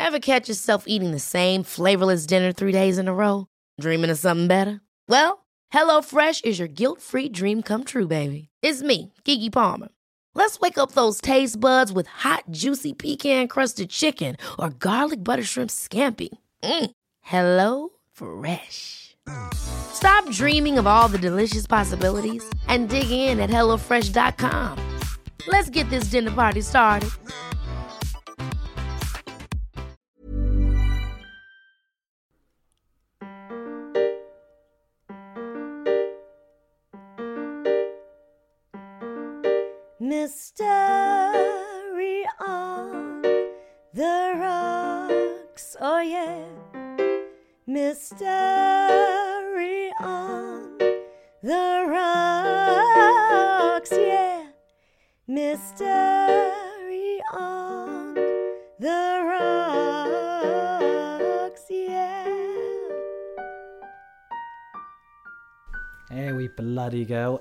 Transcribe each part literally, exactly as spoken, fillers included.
Ever catch yourself eating the same flavorless dinner three days in a row? Dreaming of something better? Well, HelloFresh is your guilt-free dream come true, baby. It's me, Keke Palmer. Let's wake up those taste buds with hot, juicy pecan-crusted chicken or garlic butter shrimp scampi. Mm. Hello Fresh. Stop dreaming of all the delicious possibilities and dig in at hello fresh dot com. Let's get this dinner party started. Mystery on the rocks, oh yeah. Mystery on the rocks, yeah. Mystery on the rocks, yeah. Here we bloody go.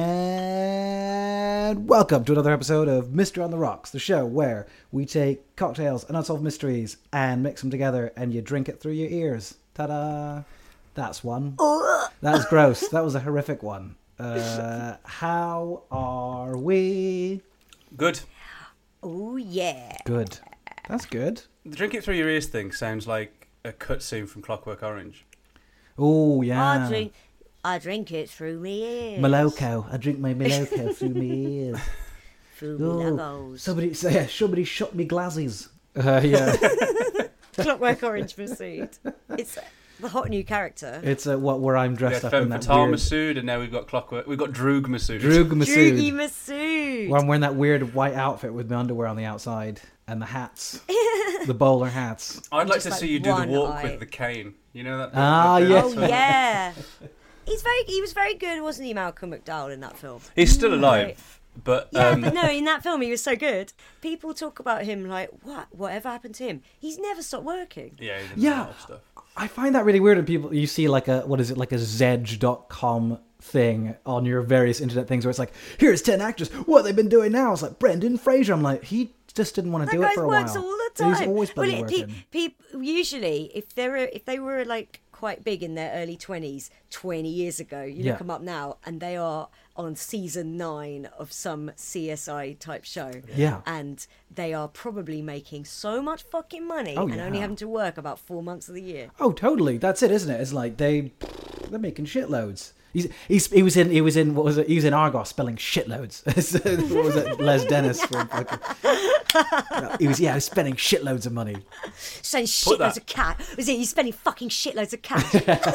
And welcome to another episode of Mystery on the Rocks, the show where we take cocktails and unsolved mysteries and mix them together and you drink it through your ears. Ta-da! That's one. That's gross. That was a horrific one. Uh, how are we? Good. Oh, yeah. Good. That's good. The drink it through your ears thing sounds like a cutscene from Clockwork Orange. Oh, yeah. I drink, I drink it through me ears. Maloko. I drink my Maloko through my ears. Through me Oh, logos. somebody, so, yeah, somebody shot me glasses. Uh, yeah. Clockwork Orange Masood. It's the hot new character. It's uh, what where I'm We dressed had up in Femme that Fatale weird... Masood, and now we've got Clockwork. We've got Droog Masood. Droog Masood. Droogy Masood. Where I'm wearing that weird white outfit with my underwear on the outside and the hats, the bowler hats. I'd like Just to like see you do the one walk eye. with the cane. You know that? Ah, that- yeah. Oh yeah. He's very. He was very good, wasn't he, Malcolm McDowell, in that film? He's still alive, but Yeah, um, but no, in that film he was so good. People talk about him like, what? Whatever happened to him? He's never stopped working. yeah, he did a Yeah. lot of stuff. I find that really weird when people, you see like a, what is it, like a zedge dot com thing on your various internet things where it's like, here's ten actors, what have they been doing now? It's like Brendan Fraser. I'm like, he just didn't want to That do it guy for a works while. all the time. He's always bloody well, working. Pe- pe- usually, if they were if they were like quite big in their early twenties, twenty years ago, you Yeah. look them up now, and they are on season nine of some C S I type show. Yeah. And they are probably making so much fucking money Oh, and only yeah. having to work about four months of the year. Oh, totally. That's it, isn't it? It's like they, they're making shitloads. He's, he's, he was in, he was in, what was it? He was in Argos spelling shitloads. What was it? Les Dennis. From fucking, no, he was, yeah, he was spending shitloads of money. Spending Put shitloads that- of cash. Was it? He's spending fucking shitloads of cash.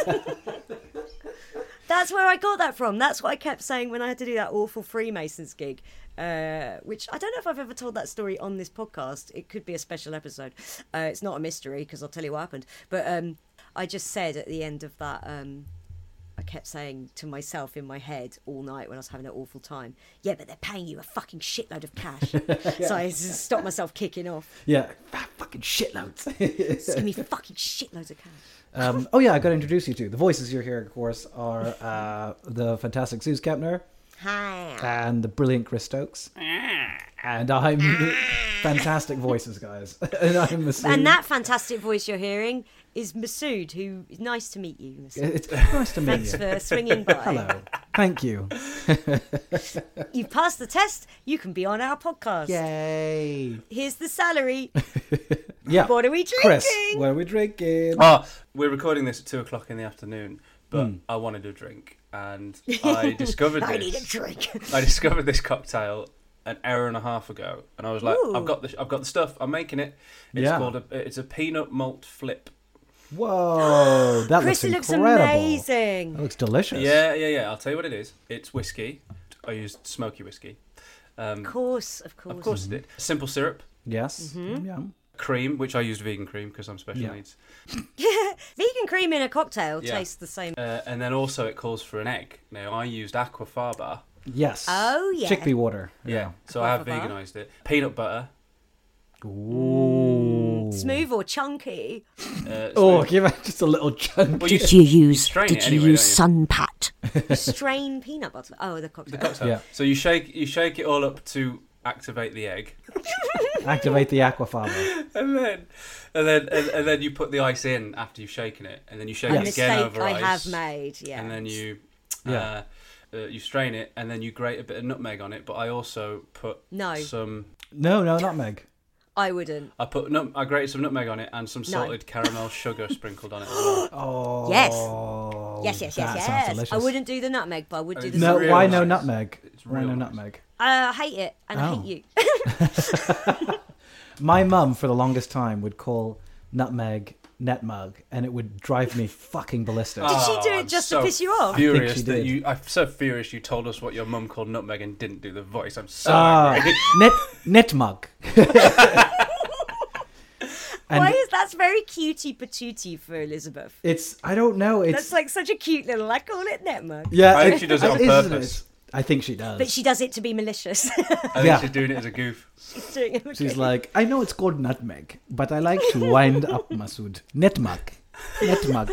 That's where I got that from. That's what I kept saying when I had to do that awful Freemasons gig, uh, which I don't know if I've ever told that story on this podcast. It could be a special episode. Uh, it's not a mystery because I'll tell you what happened. But um, I just said at the end of that, um, I kept saying to myself in my head all night when I was having an awful time, yeah, but they're paying you a fucking shitload of cash. So I just stopped myself kicking off. Yeah, ah, fucking shitloads. Just give me fucking shitloads of cash. Um, oh yeah, I got to introduce you to. The voices you're hearing, of course, are uh, the fantastic Suze Kempner Hi. and the brilliant Chris Stokes. And I'm fantastic voices, guys. And I'm Masood. And that fantastic voice you're hearing is Masood, who is nice to meet you, Masood. It's nice to meet Thanks you. for swinging by. Hello. Thank you. You've passed the test. You can be on our podcast. Yay. Here's the salary. Yeah. What are we drinking? Chris, what are we drinking? Ah, we're recording this at two o'clock in the afternoon, but Hmm. I wanted a drink, and I discovered I this. need a drink. I discovered this cocktail an hour and a half ago, and I was like, Ooh. "I've got the, I've got the stuff. I'm making it. It's Yeah. called a, it's a peanut malt flip. Whoa, that Chris, it looks looks incredible. amazing. That looks delicious. Yeah, yeah, yeah. I'll tell you what it is. It's whiskey. I used smoky whiskey. Um, Of course, of course. of course it did. Simple syrup, Yes. Mm-hmm. Yeah. cream, which I used vegan cream because I'm special Yeah. needs. Vegan cream in a cocktail Yeah. tastes the same. Uh, and then also it calls for an egg. Now I used aquafaba. Yes. Oh, yeah. Chickpea water. Yeah. So I have Aquafaba. veganised it. Peanut butter. Ooh. Smooth or chunky? Uh, Oh, smooth. give it just a little chunk. Well, you, Did you use strain did it you anyway, use don't Sunpat? Strain peanut butter. Oh, the cocktail. the cocktail. Yeah. So you shake you shake it all up to activate the egg, Activate the aquafaba. and then and then and, and then you put the ice in after you've shaken it, and then you shake A it again mistake over I ice. have made, yeah. And then you, Yeah. uh, uh, you strain it, and then you grate a bit of nutmeg on it. But I also put No. some. No, no, nutmeg. I wouldn't. I put nut. I grated some nutmeg on it and some No. salted caramel sugar sprinkled on it as well. Oh. Yes. Yes, yes, yes, that yes. sounds delicious. I wouldn't do the nutmeg, but I would do It's the No, salt. real why no nice. nutmeg? It's Why real no nice. nutmeg? I hate it, and I Oh. hate you. My mum, for the longest time, would call nutmeg netmug, and it would drive me fucking ballistic. Did she do Oh, it I'm just so to piss you off? Furious she that did. you. I'm so furious you told us what your mum called nutmeg and didn't do the voice. I'm so Ah, angry. net netmug. And Why is that's very cutie patootie for Elizabeth? it's I don't know. It's That's like such a cute little. I call it netmug, yeah. I think she does it on isn't purpose. I think she does. but she does it to be malicious. I think Yeah. she's doing it as a goof. She's doing it. She's like, I know it's called nutmeg, but I like to wind up Masood. Netmug. Netmug.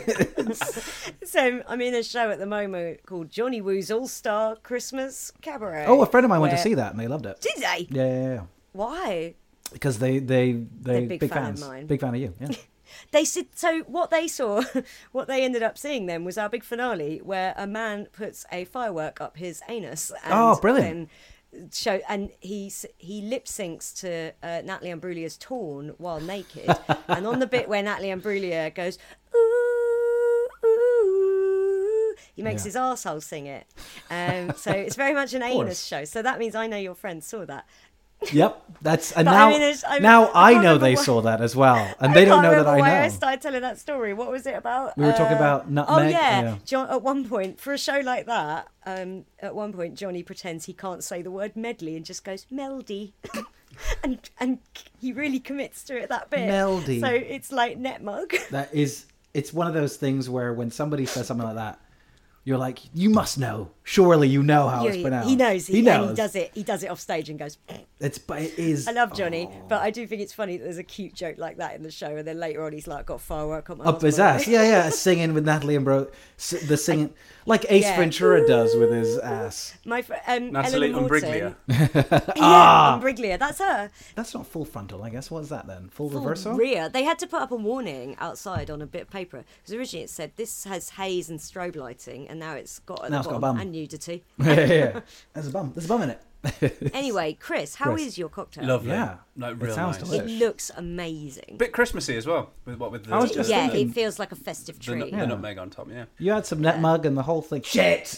So I'm in a show at the moment called Johnny Woo's All Star Christmas Cabaret. Oh, a friend of mine went to where- see that and they loved it. Did they? Yeah, yeah, yeah. Why? Because they, they, they, They're big fan of fans. mine. Big fan of you, yeah. They said so. What they saw, what they ended up seeing then was our big finale, where a man puts a firework up his anus. And Oh, brilliant. Then show and he s- he lip syncs to uh, Natalie Imbruglia's "Torn" while naked, and on the bit where Natalie Imbruglia goes ooh ooh, he makes Yeah. his arsehole sing it. Um, so it's very much an course. anus show. So that means I know your friend saw that. Yep, that's and But now. I mean, it's- I- now I I can't know remember they why- saw that as well, and they don't can't know that remember I why know. I started telling that story. What was it about? We were talking Uh, about Oh nutmeg, yeah. yeah. John. At one point, for a show like that, um, at one point Johnny pretends he can't say the word medley and just goes meldy, and and he really commits to it that bit. Meldy. So it's like netmug. That is, it's one of those things where when somebody says something like that, you're like, you must know. Surely you know how it's Yeah, pronounced. he knows. He, He knows. And he does it. He does it off stage and goes. It's, but it is. I love Johnny, oh. but I do think it's funny that there's a cute joke like that in the show, and then later on he's like got firework on my Up his husband. ass. Yeah, yeah. Singing with Natalie and Bro. The singing. Like Ace Yeah. Ventura does with his ass. My fr- um, Natalie Ellen Morton. Imbruglia. Yeah, Ah. Imbruglia. That's her. That's not full frontal, I guess. What is that then? Full, Full reversal? rear. They had to put up a warning outside on a bit of paper because originally it said this has haze and strobe lighting, and now it's got at Now the it's got a bottom bum. and nudity. yeah, yeah, yeah. There's a bum. There's a bum in it. Anyway, Chris, how is Chris. your cocktail? Lovely. Yeah. Like It real sounds nice. delicious. It looks amazing. Bit Christmassy as well. With what with the, I was just Yeah, thinking- it feels like a festive the, tree. nut- the Yeah. nutmeg on top. Yeah. You had some net mug and the whole thing. Shit!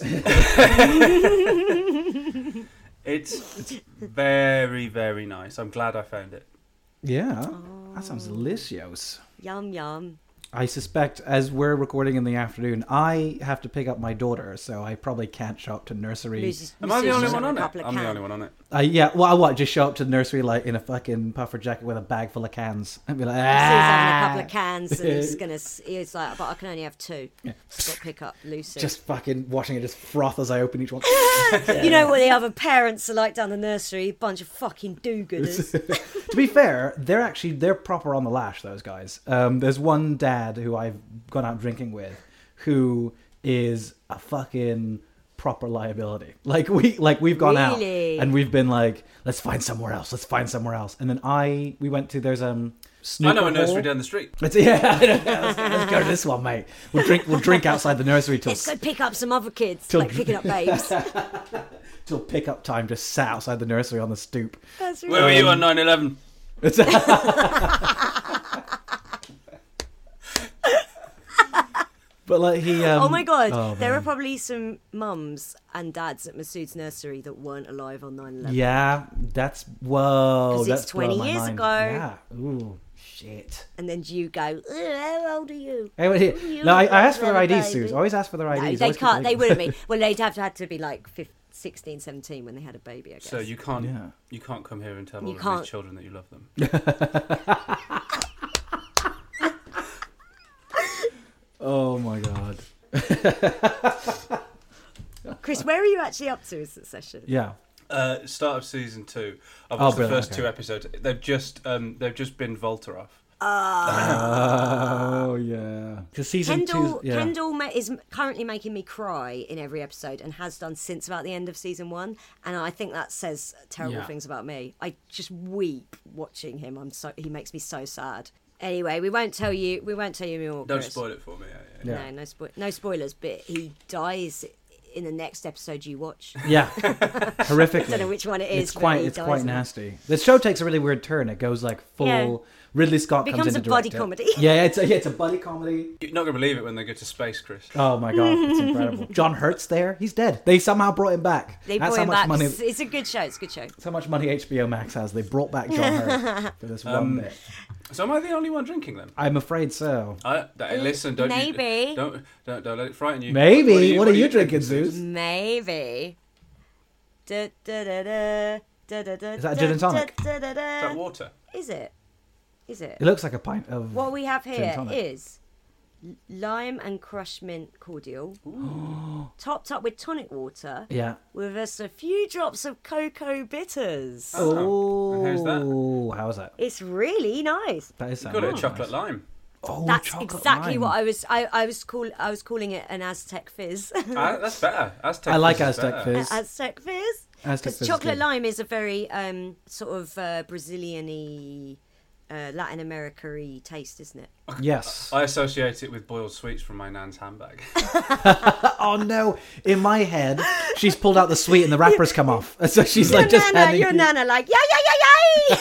It's it's very very nice. I'm glad I found it. Yeah. That sounds delicious. Yum yum. I suspect as we're recording in the afternoon, I have to pick up my daughter, so I probably can't show up to nursery. Lucy's- Am I the Lucy's only just one having on a it? couple of I'm the cans. only one on it. Uh, yeah, well, I what? Just show up to the nursery like in a fucking puffer jacket with a bag full of cans and be like, He's having a ah, couple of cans and he's gonna. He's like, but I can only have two. Just got to pick up Lucy. just fucking watching it just froth as I open each one. You know what the other parents are like down the nursery? Bunch of fucking do-gooders. To be fair, they're actually they're proper on the lash. Those guys. Um, there's one dad who I've gone out drinking with, who is a fucking proper liability. Like we like we've gone Really? out and we've been like, let's find somewhere else. Let's find somewhere else. And then I we went to there's um. I Snooker know a nursery hall. down the street. Let's, yeah, let's, let's go to this one, mate. We'll drink. We'll drink outside the nursery till Let's go pick up some other kids, Till- like picking up babes. till pick up time. Just sat outside the nursery on the stoop. That's Where were you on nine eleven? It's but like he. Um, Oh my god, oh, there man. are probably some mums and dads at Masood's nursery that weren't alive on nine eleven. Yeah, that's whoa. 'Cause it's that's blown twenty my years mind. ago. Yeah. Ooh, shit. And then you go, "Ugh, how old are you? Hey, wait, here. You No, I, I look asked for their like a I Ds, baby. Suze. Always ask for their I Ds. No, Always they keep can't. They leaving. wouldn't be. Well, they'd have to, had to be like fifteen, sixteen, seventeen when they had a baby, I guess. So you can't Yeah. you can't come here and tell You all of can't- these children that you love them. Oh my god. Chris, where are you actually up to in Succession? Yeah. Uh, start of season two. I've Oh, watched the brilliant, first okay. two episodes. They've just um, they've just been Volta off. Oh yeah, because season Kendall, two. Yeah. Kendall ma- is currently making me cry in every episode and has done since about the end of season one, and I think that says terrible Yeah. things about me. I just weep watching him. I'm so he makes me so sad. Anyway, we won't tell you. We won't tell you more. Don't Chris. spoil it for me. Yeah, yeah. Yeah. No, no, spo- no spoilers. But he dies in the next episode you watch. Yeah, horrifically. I don't know which one it is. It's but quite, he it's dies quite in it. nasty. The show takes a really weird turn. It goes like full. Yeah. Ridley Scott Becomes comes in a to buddy direct it. comedy. Yeah, it's a, yeah, it's a buddy comedy. You're not gonna believe it when they go to space, Chris. Oh my god, it's incredible. John Hurt's there. He's dead. They somehow brought him back. They That's brought how him much back. money. It's, it's a good show. It's a good show. That's how much money H B O Max has. They brought back John Hurt for this one Um, bit. So am I the only one drinking then? I'm afraid so. I, hey, listen, don't Maybe. You, don't, don't don't let it frighten you. Maybe. What are you drinking, Zeus? Maybe. Da, da, da, da, da, da, da, Is that a gin and da, tonic? da, da, da. Is that water? Is it? Is it? It looks like a pint of. What we have gin here tonic. is l- lime and crushed mint cordial, topped up with tonic water, Yeah. with just a few drops of cocoa bitters. Oh. And how's that? How's that? It's really nice. That is Got sounding it, nice. chocolate lime. Oh, That's chocolate exactly lime. what I was. I, I was call. I was calling it an Aztec fizz. Ah, that's better. Aztec I like fizz is Aztec better. fizz. Aztec fizz. Aztec Because fizz is chocolate good. lime is a very um, sort of uh, Brazilian-y, uh, Latin America-y taste, isn't it? Yes. I associate it with boiled sweets from my nan's handbag. Oh no! In my head, she's pulled out the sweet and the wrappers come off, so she's Your like just nana, handing your you- nana, like yeah, yeah,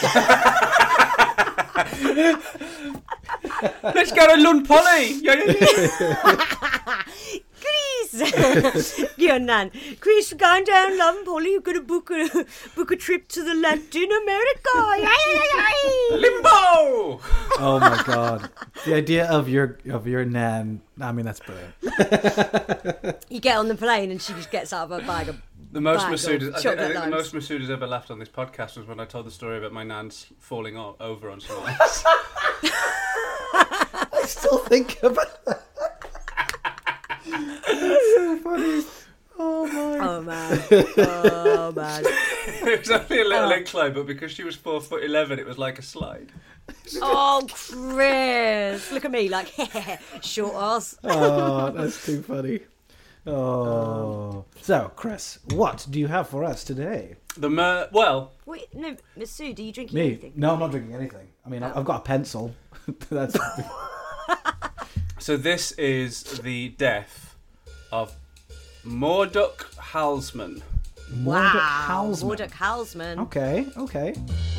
yeah, yeah. Let's go to Lund Poly. Yeah, yeah, yeah. Chris, your nan, Chris, you're going down London, Polly. You're gonna book a book a trip to the Latin America. Yeah, yeah, yeah, yeah. Limbo. Oh my god! The idea of your of your nan. I mean, that's brilliant. You get on the plane and she just gets out of her bag of The most bag of Masood, I think, I chocolate think the limes. most Masood has ever laughed on this podcast was when I told the story about my nan's falling o- over on someone else. I still think about that. That's so funny. Oh my. Oh man, oh man. It was only a little incline, but because she was four foot eleven, it was like a slide. Oh, Chris, look at me, like short ass. Oh, that's too funny. Oh. So, Chris, what do you have for us today? The mer- well, Wait, no, Miss Sue, are you drinking Me? anything? No, I'm not drinking anything. I mean, I've got a pencil. That's. so this is the death of Morduk Halsman. Mordecai Wow, Halsman. Mordecai Halsman. Okay, okay.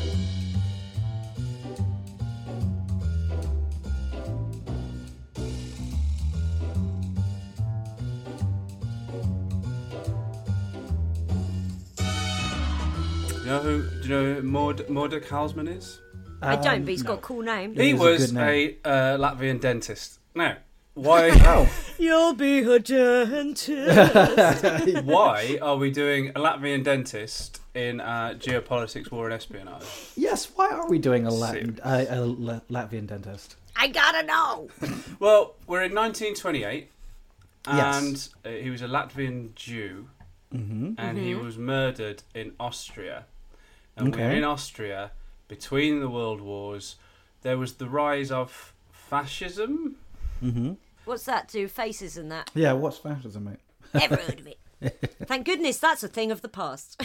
You know who? Do you know who Mord- Morduk Halsman is? I don't, Um, but he's no. got a cool name. It He is a was good a, name. uh, Latvian dentist. Now, why? Oh. You'll be a dentist. Why are we doing a Latvian dentist in uh, geopolitics, war, and espionage? Yes, why are we doing a Latin, uh, a La- Latvian dentist? I gotta know. Well, we're in nineteen twenty-eight, Yes. and uh, he was a Latvian Jew, Mm-hmm. and he was murdered in Austria. And we we're Okay. in Austria between the world wars. There was the rise of fascism. Mm-hmm. What's that do? Faces and that. Yeah, what's fascism, mate? Never heard of it. Thank goodness that's a thing of the past.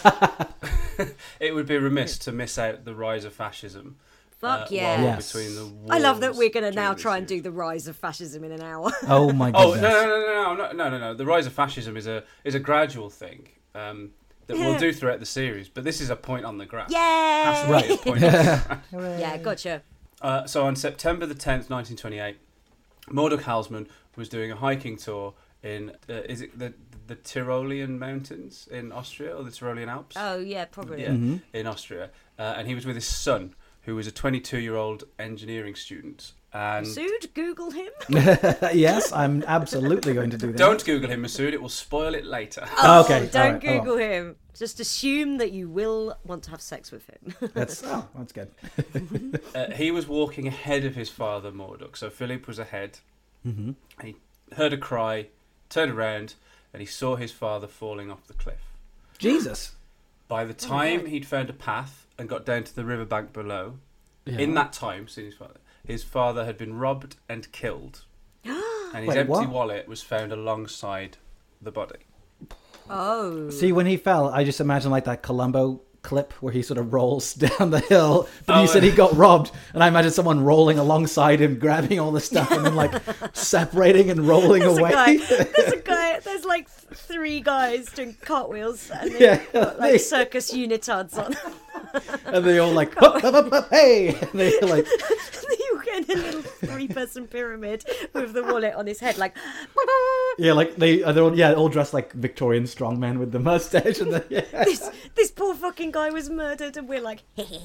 It would be remiss to miss out the rise of fascism. Fuck uh, yeah. while we're Yes. between the wars I love that we're going to now during try this and do series. the rise of fascism in an hour. Oh my Oh goodness. no no no no no no no no! The rise of fascism is a is a gradual thing um, that we'll do throughout the series. But this is a point on the graph. Has to Yay! be a point on the graph. Yeah, gotcha. Uh, so on September the tenth, nineteen twenty-eight, Morduk Halsman was doing a hiking tour in uh, is it the the Tyrolean Mountains in Austria or the Tyrolean Alps? Oh, yeah, probably. Yeah, Mhm. in Austria, uh, and he was with his son, who was a twenty-two-year-old engineering student. And Masood, Google him. Yes, I'm absolutely going to do that. don't Google him, Masood. It will spoil it later. Oh, okay, Don't all right, I Google him. Just assume that you will want to have sex with him. That's oh, that's good. Uh, he was walking ahead of his father, Morduk. So Philip was ahead. Mm-hmm. And he heard a cry, turned around, and he saw his father falling off the cliff. Jesus. By the time God. he'd found a path and got down to the riverbank below, Yeah. in that time, seeing his father, his father had been robbed and killed. And his Wait, empty what? wallet was found alongside the body. Oh. See, when he fell, I just imagine like that Columbo clip where he sort of rolls down the hill. But Oh, you said yeah. he got robbed, and I imagine someone rolling alongside him, grabbing all the stuff, and then like separating and rolling There's away. a guy. There's a guy. There's like th- three guys doing cartwheels and they've Yeah, got like they- circus unitards on. And they all like, up, up, up, up, hey! And they like, You get in a little three-person pyramid with the wallet on his head, like. yeah, like they, they're all, yeah, all dressed like Victorian strongmen with the mustache and the. Yeah. This, this poor fucking guy was murdered, and we're like,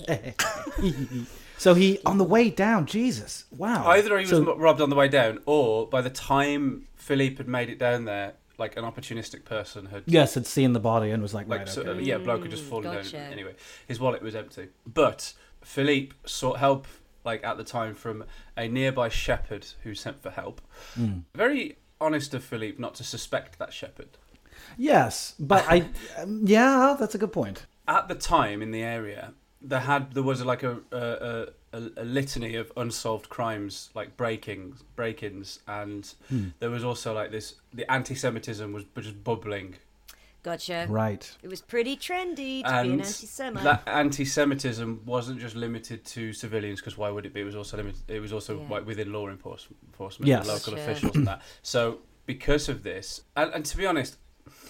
So he, on the way down, Jesus, wow. Either he was So- mo- robbed on the way down, or by the time Philippe had made it down there, like an opportunistic person had, Yes, had seen the body and was like, like, right, so, okay. yeah, bloke had just Mm, fallen gotcha. down. Anyway, his wallet was empty. But Philippe sought help, like at the time, from a nearby shepherd who sent for help. Mm. Very honest of Philippe not to suspect that shepherd. Yes, but I, um, yeah, that's a good point. At the time in the area, there had there was like a a, a, a litany of unsolved crimes, like breakings, break-ins, and Hmm. there was also like this. The anti-Semitism was just bubbling, gotcha. Right. It was pretty trendy to be and an anti-Semite. that anti-Semitism wasn't just limited to civilians, because why would it be? It was also limited. It was also Yeah. like within law enforce- enforcement, Yes. local Gotcha. officials, and that. So because of this, and, and to be honest,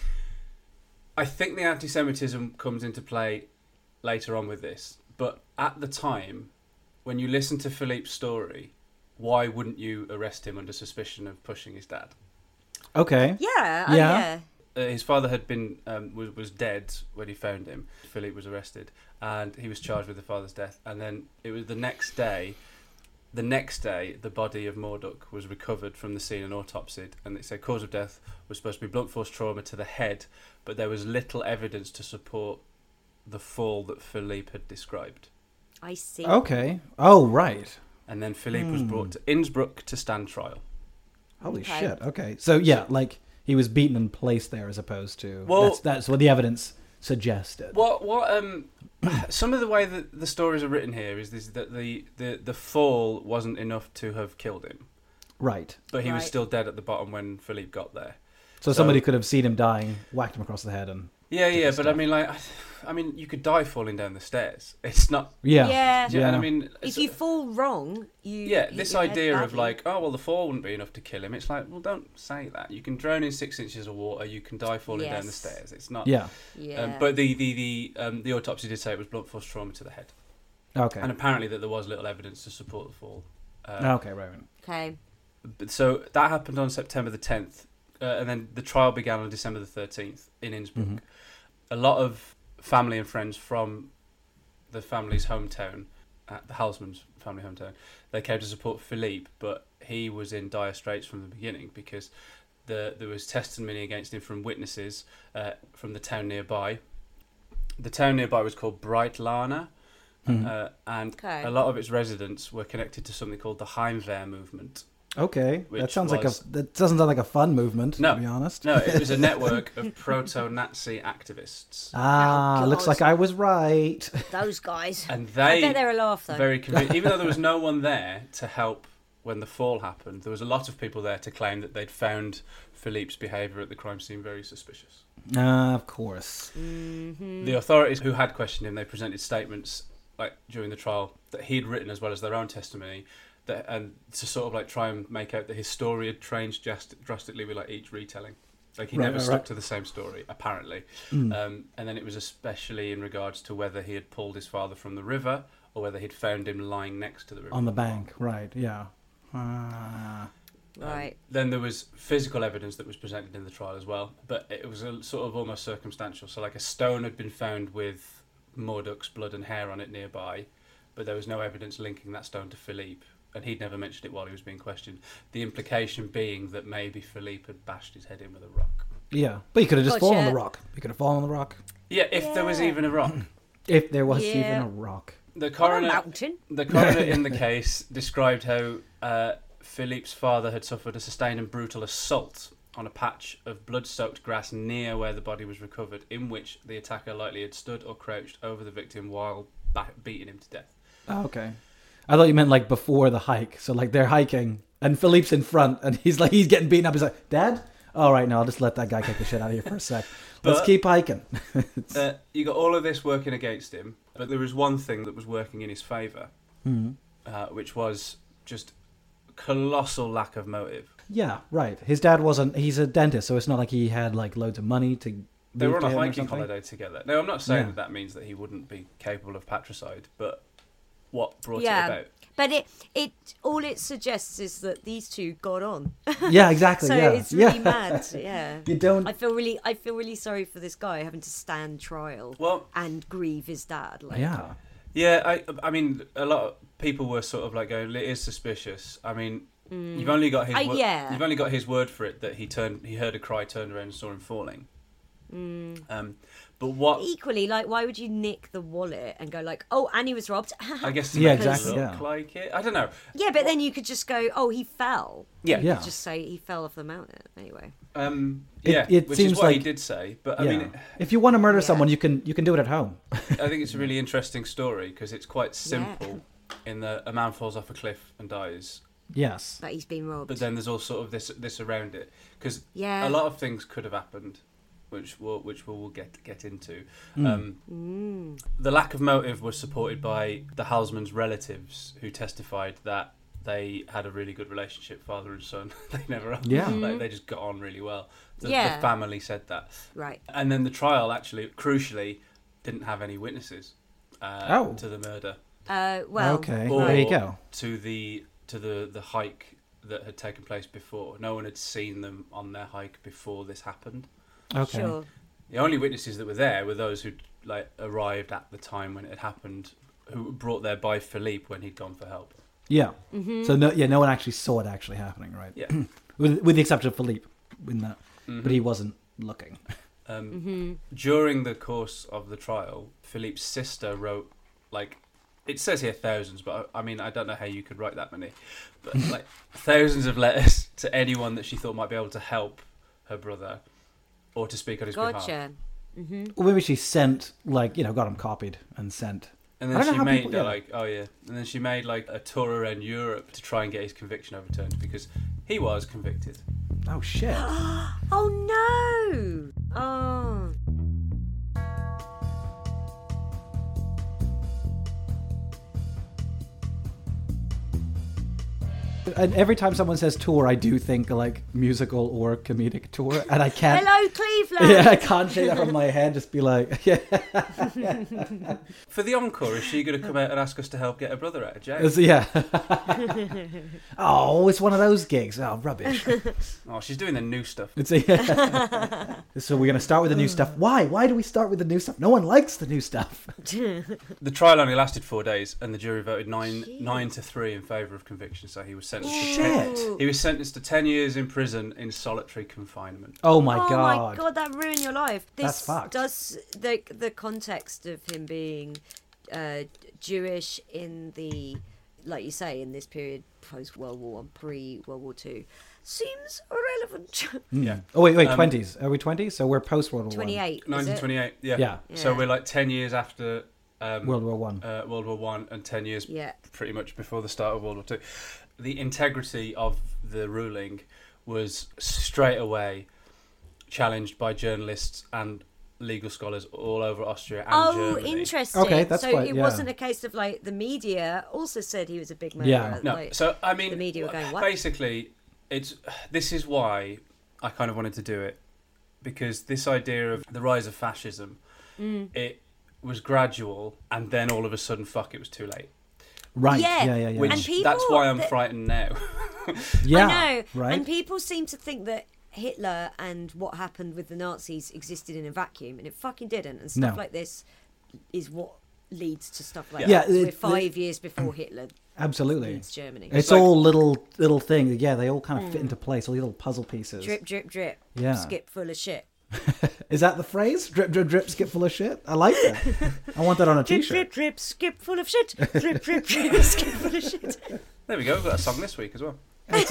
I think the anti-Semitism comes into play later on with this, but at the time, when you listen to Philippe's story, why wouldn't you arrest him under suspicion of pushing his dad? Okay. yeah, uh, Yeah. yeah. Uh, his father had been um, was, was dead when he found him. Philippe was arrested, and he was charged with the father's death. And then it was the next day. The next day, the body of Morduk was recovered from the scene and autopsied, and they said cause of death was supposed to be blunt force trauma to the head, but there was little evidence to support the fall that Philippe had described. I see. Okay. Oh, right. And then Philippe was Hmm. brought to Innsbruck to stand trial. Holy Okay. shit. Okay. So yeah, like he was beaten and placed there as opposed to. Well- that's that's what the evidence suggested. What what um some of the way that the stories are written here is this, that the, the, the fall wasn't enough to have killed him, Right. but he was Right. still dead at the bottom when Philippe got there. So, So- somebody could have seen him dying, whacked him across the head, and Yeah, yeah, his but I stuff. mean, like, I, I mean, you could die falling down the stairs. It's not. yeah. Yeah. Do you know what I Yeah. mean? If It's- you fall wrong, you yeah, hit this your head idea of badly. like, oh well, the fall wouldn't be enough to kill him. It's like, well, don't say that. You can drown in six inches of water. You can die falling down the Yes. stairs. It's not. Yeah. Yeah. Um, but the the the um, the autopsy did say it was blunt force trauma to the head, Okay. and apparently that there was little evidence to support the fall. Uh, Okay. Right. right. okay. But so that happened on September the tenth, uh, and then the trial began on December the thirteenth in Innsbruck. Mhm. A lot of family and friends from the family's hometown, uh, the Halsman's family hometown, they came to support Philippe, but he was in dire straits from the beginning because the, there was testimony against him from witnesses uh, from the town nearby. The town nearby was called Breitlana, Mhm. uh, and Okay. a lot of its residents were connected to something called the Heimwehr movement. Okay. That Which sounds was- like a. That doesn't sound like a fun movement. No. To be honest. No, it was a network of proto-Nazi activists, Ah, Oh, looks God. like I was right. Those guys. and I bet they they're a laugh though. very convinced. Even though there was no one there to help when the fall happened, there was a lot of people there to claim that they'd found Philippe's behaviour at the crime scene very suspicious. Ah, of course. Mm-hmm. The authorities who had questioned him, they presented statements like during the trial that he'd written as well as their own testimony, that and to sort of like try and make out that his story had changed just drastically with like each retelling. Like he Right, never right, stuck right. to the same story, apparently. Mm. Um, and then it was especially in regards to whether he had pulled his father from the river or whether he'd found him lying next to the river. On the bank. Right. Yeah. Ah. Um, Right. Then there was physical evidence that was presented in the trial as well, but it was a, sort of almost circumstantial. So like a stone had been found with Morduk's blood and hair on it nearby, but there was no evidence linking that stone to Philippe, and he'd never mentioned it while he was being questioned. The implication being that maybe Philippe had bashed his head in with a rock. Yeah. But you could have just fallen on the Gotcha. rock. You could have fallen on the rock. Yeah, if there was Yeah. even a rock. If there was Yeah. even a rock. The On a coroner, mountain. the coroner in the case described how uh, Philippe's father had suffered a sustained and brutal assault on a patch of blood-soaked grass near where the body was recovered, in which the attacker likely had stood or crouched over the victim while ba- beating him to death. Oh, okay. I thought you meant like before the hike. So like they're hiking and Philippe's in front and he's like, he's getting beaten up. He's like, Dad? All right, no, I'll just let that guy kick the shit out of you for a sec. Let's But- keep hiking. Uh, you got all of this working against him, but there was one thing that was working in his favour, Mhm. uh, which was just colossal lack of motive. Yeah, right. His dad wasn't, he's a dentist, so it's not like he had like loads of money to They were move on to a him or hiking something. holiday together. Now, I'm not saying Yeah. that that means that he wouldn't be capable of patricide, but what brought Yeah. it about? But it, it all it suggests is that these two got on. Yeah, exactly. So yeah. it's really yeah. mad. Yeah. You don't. I feel really, I feel really sorry for this guy having to stand trial Well, and grieve his dad. Like, Yeah. yeah, I, I mean, a lot of people were sort of like going, "It is suspicious." I mean, you've only got his, I- wo- yeah. you've only got his word for it that he turned, he heard a cry, turned around, and saw him falling. Mm. Um, but what Equally, like, why would you nick the wallet and go like, "Oh, Annie was robbed"? I guess to Yeah, make exactly, it look yeah. like it. I don't know. Yeah, but then you could just go, "Oh, he fell." Yeah. You Yeah. could just say he fell off the mountain. Anyway. Um, It- yeah, it which seems is what he like- did say. But I Yeah. mean, if you want to murder Yeah. someone, you can you can do it at home. I think it's a really interesting story because it's quite simple. In that a man falls off a cliff and dies, Yes. But he's been robbed. but then there's all sort of this this around it because Yeah. a lot of things could have happened, which we'll which we'll, we'll get get into. Mm. Um, Mm. the lack of motive was supported by the Halsmans' relatives, who testified that they had a really good relationship, father and son. They never, Yeah. like, they just got on really well. The, Yeah. the family said that, Right. and then the trial actually, crucially, didn't have any witnesses uh, Oh. to the murder, Uh, well. okay, or there you go. to the to the the hike that had taken place before. No one had seen them on their hike before this happened. Okay. Sure. The only witnesses that were there were those who like arrived at the time when it had happened, who were brought there by Philippe when he'd gone for help. Yeah. Mm-hmm. So no, yeah, no one actually saw it actually happening, right? Yeah. with with the exception of Philippe, in that, Mhm. but he wasn't looking. Um, Mm-hmm. During the course of the trial, Philippe's sister wrote, like, it says here thousands, but I, I mean, I don't know how you could write that many, but like thousands of letters to anyone that she thought might be able to help her brother or to speak on his behalf. Gotcha. Mm-hmm. Well, maybe she sent like you know got him copied and sent. And I then don't know she how made people- uh, yeah. like, oh yeah, and then she made like a tour around Europe to try and get his conviction overturned because he was convicted. Oh shit! Oh no! Oh. And every time someone says tour, I do think like musical or comedic tour, and I can't. Hello, Cleveland. Yeah, I can't shake that from my head. Just be like, yeah, For the encore, is she going to come out and ask us to help get her brother out of jail? So, yeah. Oh, it's one of those gigs. Oh, rubbish. Oh, she's doing the new stuff. It's a, so we're gonna start with the new stuff. Why? Why do we start with the new stuff? No one likes the new stuff. The trial only lasted four days, and the jury voted nine Jeez. nine to three in favour of conviction. So he was sentenced. To Shit. ten, Ooh. he was sentenced to ten years in prison in solitary confinement. Oh my oh god. my god, that ruined your life. This That's fucked. does the the context of him being uh, Jewish in the, like you say, in this period post World War One, pre World War Two, seems irrelevant. Mm. Yeah. Oh wait, wait, Um, twenties. Are we twenties? So we're post World War One. Twenty-eight. is nineteen it? twenty-eight. Yeah. Yeah. So Yeah. we're like ten years after um, World War One. uh, World War One, and ten years Yeah. pretty much before the start of World War Two. The integrity of the ruling was straight away challenged by journalists and legal scholars all over Austria and Oh, Germany. interesting. Okay, that's so quite- it yeah. wasn't a case of like the media also said he was a big murderer. Yeah. No, like- so I mean, the media were going, "What?" basically, it's this is why I kind of wanted to do it, because this idea of the rise of fascism, Mm. it was gradual, and then all of a sudden, fuck, it was too late. Right. Yeah. Yeah, yeah, yeah. Which And people that's why I'm that- frightened now. yeah. I know. Right. And people seem to think that Hitler and what happened with the Nazis existed in a vacuum, and it fucking didn't. And stuff No. like this is what leads to stuff like Yeah, that. We're it- five years before Hitler Absolutely. leads Germany. It's like- all little little things. Yeah, they all kind of fit into place. All little puzzle pieces. Drip, drip, drip. Yeah. Skip full of shit. Is that the phrase? Drip, drip, drip, skip full of shit? I like that. I want that on a Drip, t-shirt. drip, drip, skip full of shit. Drip, drip, drip, skip full of shit. There we go. We've got a song this week as well.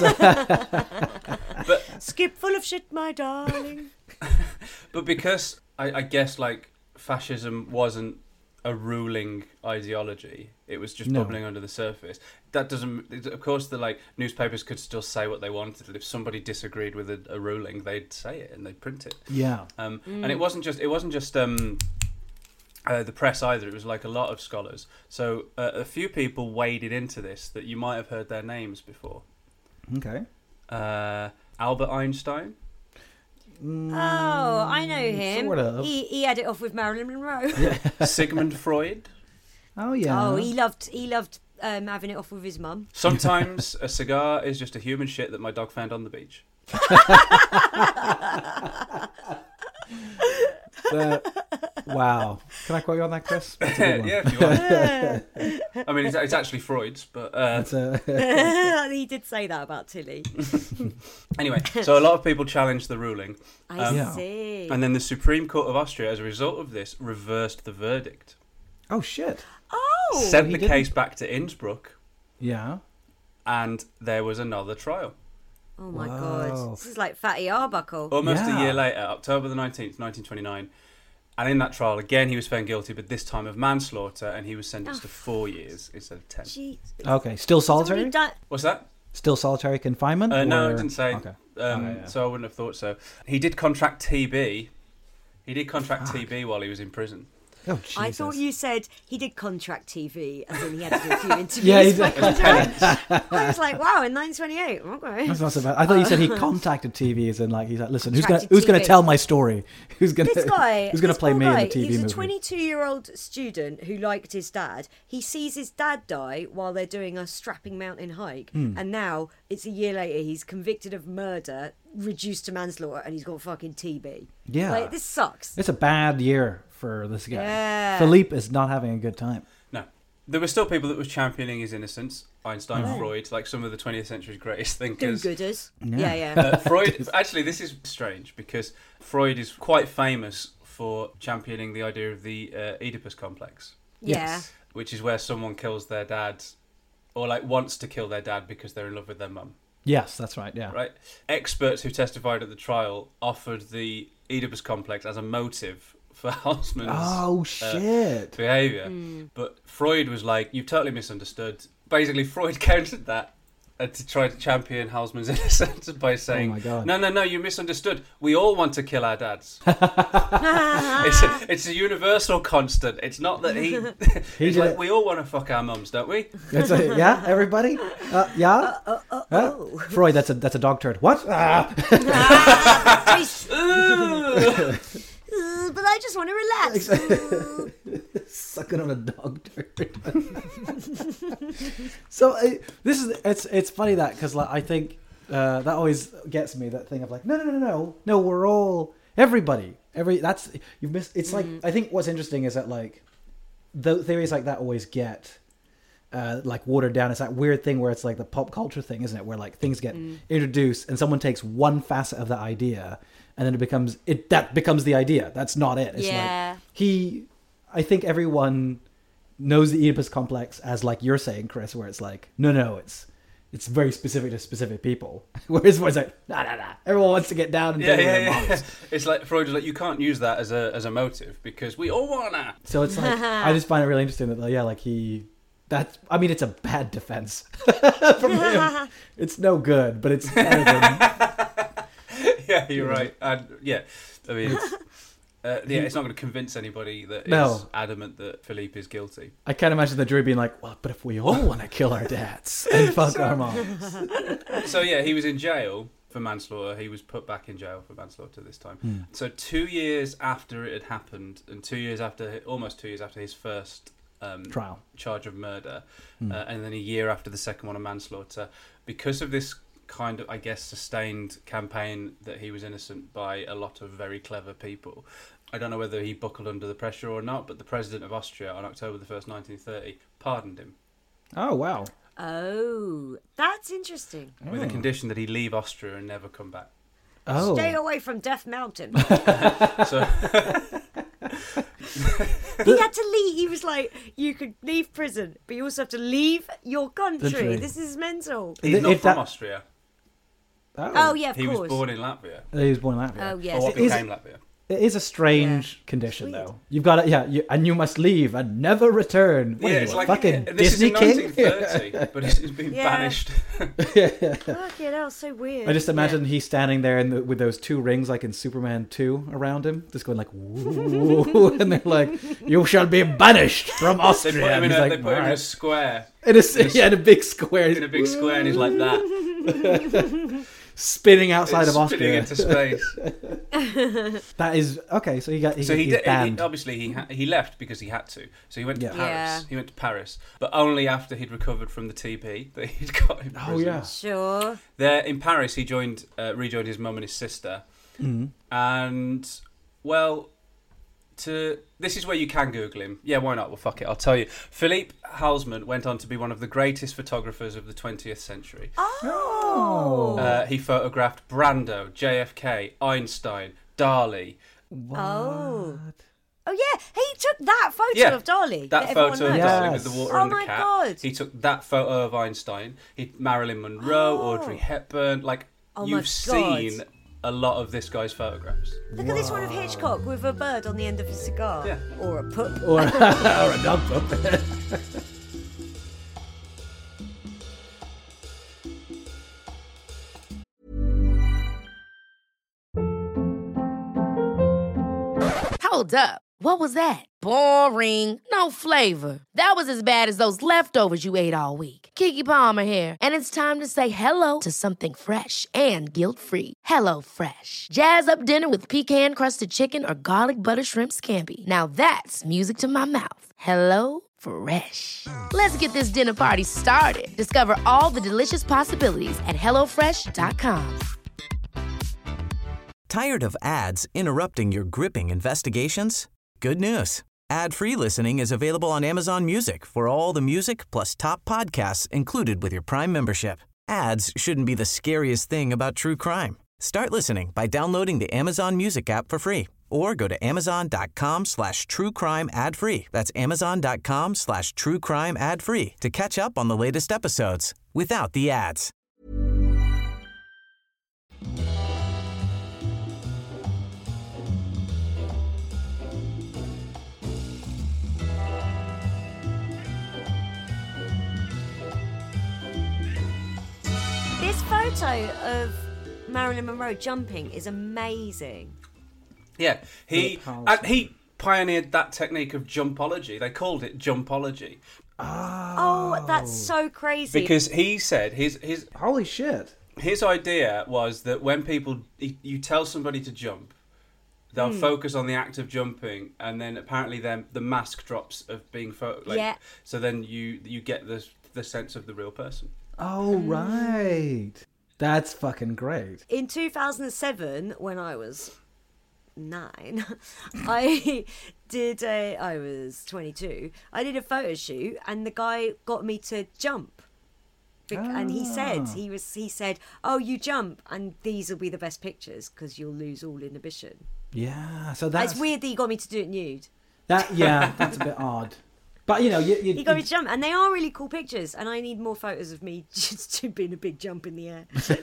Skip full of shit, my darling. But because I, I guess like fascism wasn't a ruling ideology. It was just No. bubbling under the surface. That doesn't. Of course, the like newspapers could still say what they wanted. If somebody disagreed with a, a ruling, they'd say it and they'd print it. Yeah. Um, mm. And it wasn't just. It wasn't just. Um, Uh, the press either. It was like a lot of scholars. So uh, a few people waded into this that you might have heard their names before. Okay. Uh, Albert Einstein. Mm, Oh, I know him. Sort of. He he had it off with Marilyn Monroe. Sigmund Freud. Oh yeah. Oh, he loved he loved um, having it off with his mum. Sometimes a cigar is just a human shit that my dog found on the beach. Uh, wow. Can I quote you on that, Chris? That's a good one. Yeah, if you want. I mean, it's, it's actually Freud's, but uh, That's a... He did say that about Tilly. anyway. So a lot of people challenged the ruling, I Um, Yeah. see. and then the Supreme Court of Austria, as a result of this, reversed the verdict, Oh shit. oh, sent he the didn't- case back to Innsbruck, Yeah. and there was another trial. oh my Whoa. god, this is like Fatty Arbuckle. Almost Yeah. a year later, October the nineteenth, nineteen twenty-nine, and in that trial, again, he was found guilty, but this time of manslaughter, and he was sentenced Oh. to four years instead of ten. Jeez. Okay. Still solitary? Already done- What's that? Still solitary confinement? Uh, no, or- it didn't say. Okay. Um, Okay, yeah. So I wouldn't have thought so. He did contract T B. He did contract Fuck. T B while he was in prison. Oh Jesus. I thought you said he did contract T V, as in he had to do a few interviews. Yeah, he for did. contract. I was like, wow, in nineteen twenty-eight, okay. That's not so bad. I thought you said he contacted T V as in like he's like, listen, who's gonna Contracted who's gonna T V. tell my story? Who's gonna This guy, who's gonna this play poor me in guy, the T V he's movie? a twenty-two-year-old student who liked his dad. He sees his dad die while they're doing a strapping mountain hike, Hmm. and now it's a year later. He's convicted of murder, reduced to manslaughter, and he's got fucking T B. Yeah. like this sucks. It's a bad year for this guy. Yeah. Philippe is not having a good time. No. There were still people that was championing his innocence. Einstein, Oh. Freud, like some of the twentieth century's greatest thinkers. Do-gooders. Yeah. Yeah, yeah. Uh, Freud, actually, this is strange because Freud is quite famous for championing the idea of the uh, Oedipus complex, yeah. Yes. which is where someone kills their dad or like wants to kill their dad because they're in love with their mum. Yes, that's right. Yeah. Right? Experts who testified at the trial offered the Oedipus complex as a motive for Haussmann's Oh shit. behaviour. But Freud was like, you've totally misunderstood. Basically, Freud countered that uh, to try to champion Haussmann's innocence by saying, Oh my God. no, no, no, you misunderstood. We all want to kill our dads. it's, a, it's a universal constant. It's not that he... He He's did like, it. we all want to fuck our mums, don't we? It's a, yeah, everybody. Uh, yeah. Uh, uh, Huh? oh. Freud, that's a that's a dog turd. What? Ah. Jeez. Uh, but I just want to relax. Sucking on a dog turd. So uh, this is it's it's funny that because like I think uh, that always gets me, that thing of like no no no no no no we're all everybody every that's you've missed. It's like I think what's interesting is that like the theories like that always get uh, like watered down. It's that weird thing where it's like the pop culture thing, isn't it? Where like things get introduced and someone takes one facet of that idea and then it becomes it that becomes the idea. That's not it. It's Yeah. like he. I think everyone knows the Oedipus complex as like you're saying, Chris, where it's like no no it's it's very specific to specific people. Whereas it's like nah nah nah. Everyone wants to get down and Yeah, dirty with yeah, their yeah. moms. It's like Freud was like, you can't use that as a as a motive because we all wanna. So it's like I just find it really interesting that like, yeah, like he that I mean it's a bad defense from him. It's no good, but it's better than Yeah, you're right. And yeah, I mean, it's, uh, yeah, it's not going to convince anybody that is No. adamant that Philippe is guilty. I can't imagine the jury being like, well, but if we all want to kill our dads and fuck our moms. So yeah, he was in jail for manslaughter. He was put back in jail for manslaughter this time. Hmm. So two years after it had happened, and two years after, almost two years after his first um, Trial. charge of murder, Hmm. uh, and then a year after the second one of manslaughter, because of this kind of, I guess, sustained campaign that he was innocent by a lot of very clever people. I don't know whether he buckled under the pressure or not, but the president of Austria on October the first, nineteen thirty, pardoned him Oh wow. Oh, that's interesting. with Oh. a condition that he leave Austria and never come back. Oh. Stay away from Death Mountain. So He had to leave. He was like, you could leave prison, but you also have to leave your country. Country. This is mental. he's If not from that- Austria. Oh, yeah, of He course. was born in Latvia, He was born in Latvia. Oh, or yes. what Is- became Latvia. It is a strange Yeah. condition, Weird. though. You've got to, yeah, you, and you must leave and never return. What Yeah, are you, it's a like fucking this Disney is in king? nineteen thirty, but he's, he's been Yeah. banished. Fucking hell, so weird. I just imagine he's standing there in the, with those two rings, like in Superman two, around him, just going like, "Woo!" And they're like, "You shall be banished from They Austria." put him And in he's a, like, they put him in a "Alright." square, in a, yeah, in a big square, in a big square, and he's like that, spinning outside It's of spinning Austria. into space. That is okay. So he got he, So he he's did. He, banned. obviously, he ha- he left because he had to. So he went to Yeah. Paris. Yeah. He went to Paris, but only after he'd recovered from the T B that he'd got in prison. Oh yeah. Sure. There in Paris, he joined, uh, rejoined his mum and his sister, Mhm. and well, to this is where you can Google him. Yeah, why not? Well, fuck it, I'll tell you. Philippe Halsman went on to be one of the greatest photographers of the twentieth century. Oh. Uh, he photographed Brando, J F K, Einstein, Dali. Oh. Oh yeah, he took that photo Yeah, of Dali. That everyone photo of knows. Yes. Dali with the water Oh and the my cat. God. He took that photo of Einstein. He Marilyn Monroe, Oh. Audrey Hepburn. Like Oh my you've God. seen a lot of this guy's photographs. Look at this one of Hitchcock with a bird on the end of a cigar. Yeah. Or a pup. Or, or a dog pup. Hold up. What was that? Boring. No flavor. That was as bad as those leftovers you ate all week. Keke Palmer here, and it's time to say hello to something fresh and guilt-free. Hello Fresh. Jazz up dinner with pecan-crusted chicken or garlic butter shrimp scampi. Now that's music to my mouth. Hello Fresh. Let's get this dinner party started. Discover all the delicious possibilities at hello fresh dot com. Tired of ads interrupting your gripping investigations? Good news. Ad-free listening is available on Amazon Music for all the music plus top podcasts included with your Prime membership. Ads shouldn't be the scariest thing about true crime. Start listening by downloading the Amazon Music app for free or go to amazon.com slash true crime ad free. That's amazon.com slash true crime ad free to catch up on the latest episodes without the ads. This photo of Marilyn Monroe jumping is amazing. Yeah, he Philip Halsman. and he pioneered that technique of jumpology. They called it jumpology Oh, that's so crazy. because he said his his Holy shit. his idea was that when people you tell somebody to jump, they'll Hmm. focus on the act of jumping, and then apparently then the mask drops of being pho- like, Yeah. so then you you get the the sense of the real person. Oh, right. That's fucking great. In two thousand seven, when I was nine, I did a. I was twenty-two. I did a photo shoot, and the guy got me to jump. Bec- And he said Ah. he was. He said, "Oh, you jump, and these will be the best pictures because you'll lose all inhibition." Yeah. So that's It's weird that he got me to do it nude. That yeah, that's a bit odd. But you know, you, you, He got me you- to jump, and they are really cool pictures. And I need more photos of me just doing a big jump in the air.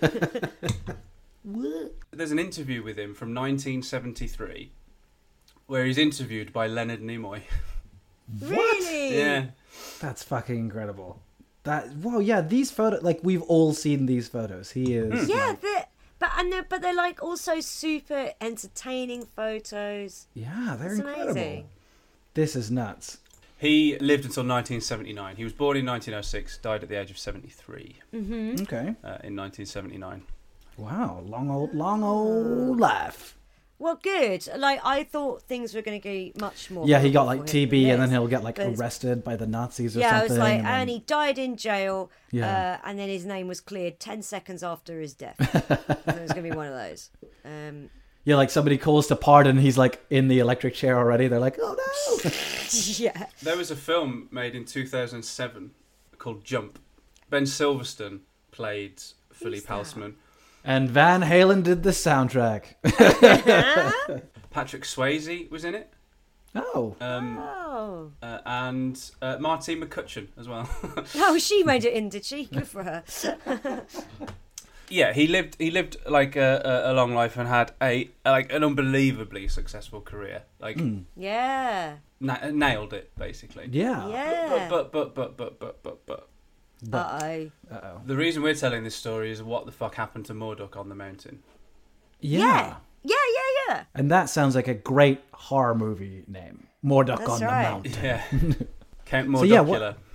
There's an interview with him from nineteen seventy-three where he's interviewed by Leonard Nimoy. Really? Yeah. that's fucking incredible. That well, yeah, these photos, like we've all seen these photos. He is Yeah, like, they're, but and they're but they're like also super entertaining photos. yeah, they're It's incredible. amazing. This is nuts. He lived until nineteen seventy-nine. He was born in nineteen oh six, died at the age of seventy-three Mm-hmm. Okay. uh, in nineteen seventy-nine. Wow, long old, long old life. Well, good. Like I thought things were going to be much more. Yeah, he got horrible like for T him B, than and then this. he'll get like But it's- arrested by the Nazis or Yeah, something. it was like, and and then- he died in jail. Yeah. Uh, and then his name was cleared ten seconds after his death. So it was going to be one of those. Um, yeah, like somebody calls to pardon, he's like in the electric chair already. They're like, oh no. yeah. There was a film made in two thousand seven called Jump. Ben Silverstone played Philippe that? Halsman. And Van Halen did the soundtrack. Patrick Swayze was in it. Oh. Um, Oh. uh, and uh, Martine McCutcheon as well. Oh, she made it in, did she? Good for her. Yeah, he lived. He lived like a, a, a long life and had a like an unbelievably successful career. Like Yeah. na- nailed it basically. Yeah. Yeah. But but but but but but but but Uh-oh. Uh-oh. the reason we're telling this story is what the fuck happened to Mordok on the mountain. Yeah. Yeah. Yeah, yeah, yeah. And that sounds like a great horror movie name. Mordok That's on right. the Mountain. Yeah, Count So, yeah, what- Mordocular.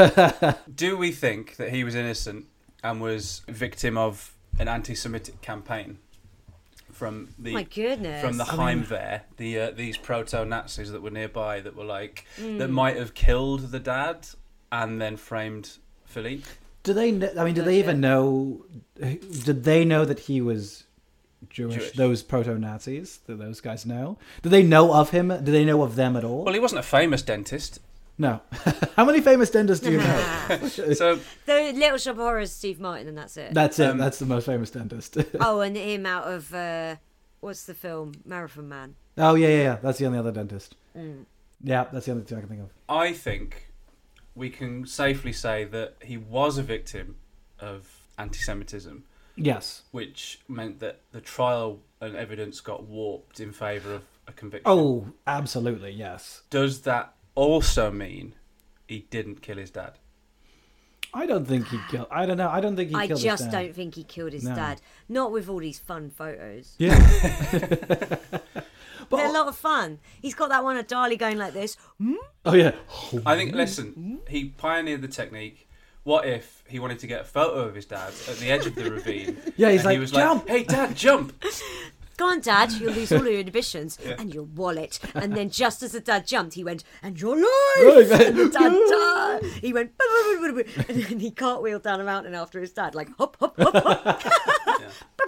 Do we think that he was innocent and was victim of an anti-Semitic campaign from the My goodness. from the Heimwehr, the uh, these proto-Nazis that were nearby that were like that might have killed the dad and then framed Philippe? Do they? kn- I mean, do they even know? Did they know that he was Jewish? Jewish. Those proto-Nazis? Do those guys know? Do they know of him? Do they know of them at all? Well, he wasn't a famous dentist, No. How many famous dentists do you know? so The Little Shop of Horrors, Steve Martin, and that's it. That's it. Um, That's the most famous dentist. Oh, and him out of uh, what's the film? Marathon Man. Oh yeah, yeah, yeah. That's the only other dentist. Yeah, that's the only two I can think of. I think we can safely say that he was a victim of anti-Semitism, Yes. which meant that the trial and evidence got warped in favour of a conviction. Oh, absolutely, yes. Does that also mean he didn't kill his dad? I don't think he killed. I don't know. I don't think he I killed. just his dad. don't think he killed his No. dad. Not with all these fun photos. Yeah. They're a lot of fun. He's got that one of Dali going like this. Oh yeah. I think, listen, he pioneered the technique. What if he wanted to get a photo of his dad at the edge of the ravine? Yeah, he's and like, he was "Jump!" like, "Hey, Dad, jump!" Go on, Dad, you'll lose all your inhibitions and your wallet. And then just as the dad jumped, he went, and your life! And the dad died. He went, and then he cartwheeled down a mountain after his dad, like, hop, hop, hop, hop.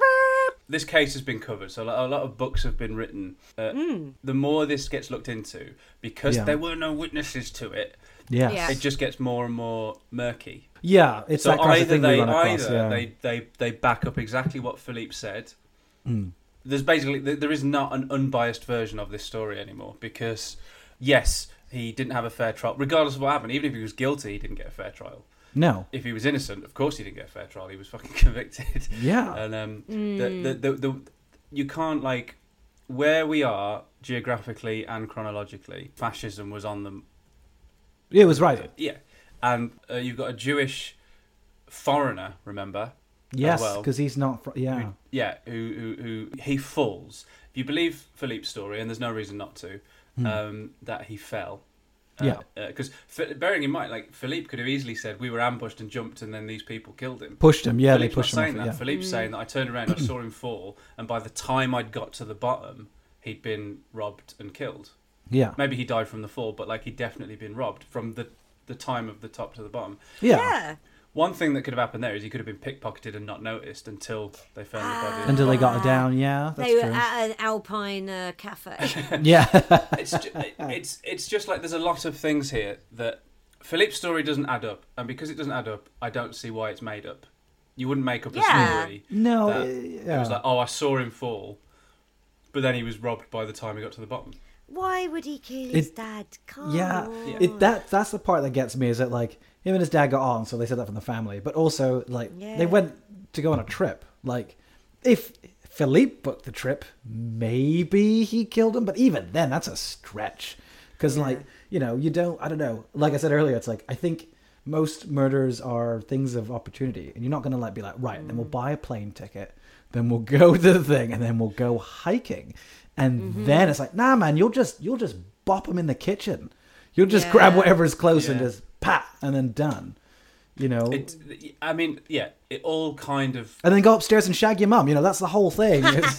This case has been covered, so a lot a lot of books have been written. Uh, The more this gets looked into, because Yeah. there were no witnesses to it, Yes. Yeah. it just gets more and more murky. Yeah, it's So that kind of either thing we they run across. either Yeah. they, they they back up exactly what Philippe said. There's basically there there is not an unbiased version of this story anymore, because yes, he didn't have a fair trial, regardless of what happened. Even if he was guilty, he didn't get a fair trial. No. If he was innocent, of course he didn't get a fair trial. He was fucking convicted. Yeah. And um, the, the, the the you can't like where we are geographically and chronologically. Fascism was on them. It was right. Yeah, and uh, you've got a Jewish foreigner. Remember? Yes, well. because he's not. Fr- yeah. Who, yeah, who, who who he falls. If you believe Philippe's story, and there's no reason not to, um, that he fell. Uh, Yeah. Because uh, bearing in mind, like Philippe could have easily said, "We were ambushed and jumped, and then these people killed him." Pushed him. Yeah, Philippe's they pushed not him saying off. that. Yeah. Philippe's saying that I turned around, I saw him fall, and by the time I'd got to the bottom, he'd been robbed and killed. Yeah. Maybe he died from the fall, but like he'd definitely been robbed from the the time of the top to the bottom. Yeah. Yeah. One thing that could have happened there is he could have been pickpocketed and not noticed until they found the body. Until they got it down. Yeah, that's They were true. at an alpine uh, cafe. Yeah. it's ju- it- it's it's just like there's a lot of things here that Philippe's story doesn't add up, and because it doesn't add up, I don't see why it's made up. You wouldn't make up a Yeah. story. No. that uh, It yeah. was like, oh, I saw him fall, but then he was robbed by the time he got to the bottom. Why would he kill his It- dad? Come Yeah, on. it that that's the part that gets me is that like him and his dad got on, so they said that from the family. But also like Yeah. they went to go on a trip. Like if Philippe booked the trip, maybe he killed him. But even then, that's a stretch because like you know you don't. I don't know. Like I said earlier, it's like I think most murders are things of opportunity, and you're not going to like be like right. Then we'll buy a plane ticket, then we'll go to the thing, and then we'll go hiking. And then it's like, nah, man, you'll just you'll just bop them in the kitchen. You'll just Yeah. grab whatever's close and Yeah. just pat, and then done. You know, It, I mean, yeah, it all kind of. and then go upstairs and shag your mum. You know, that's the whole thing. It's-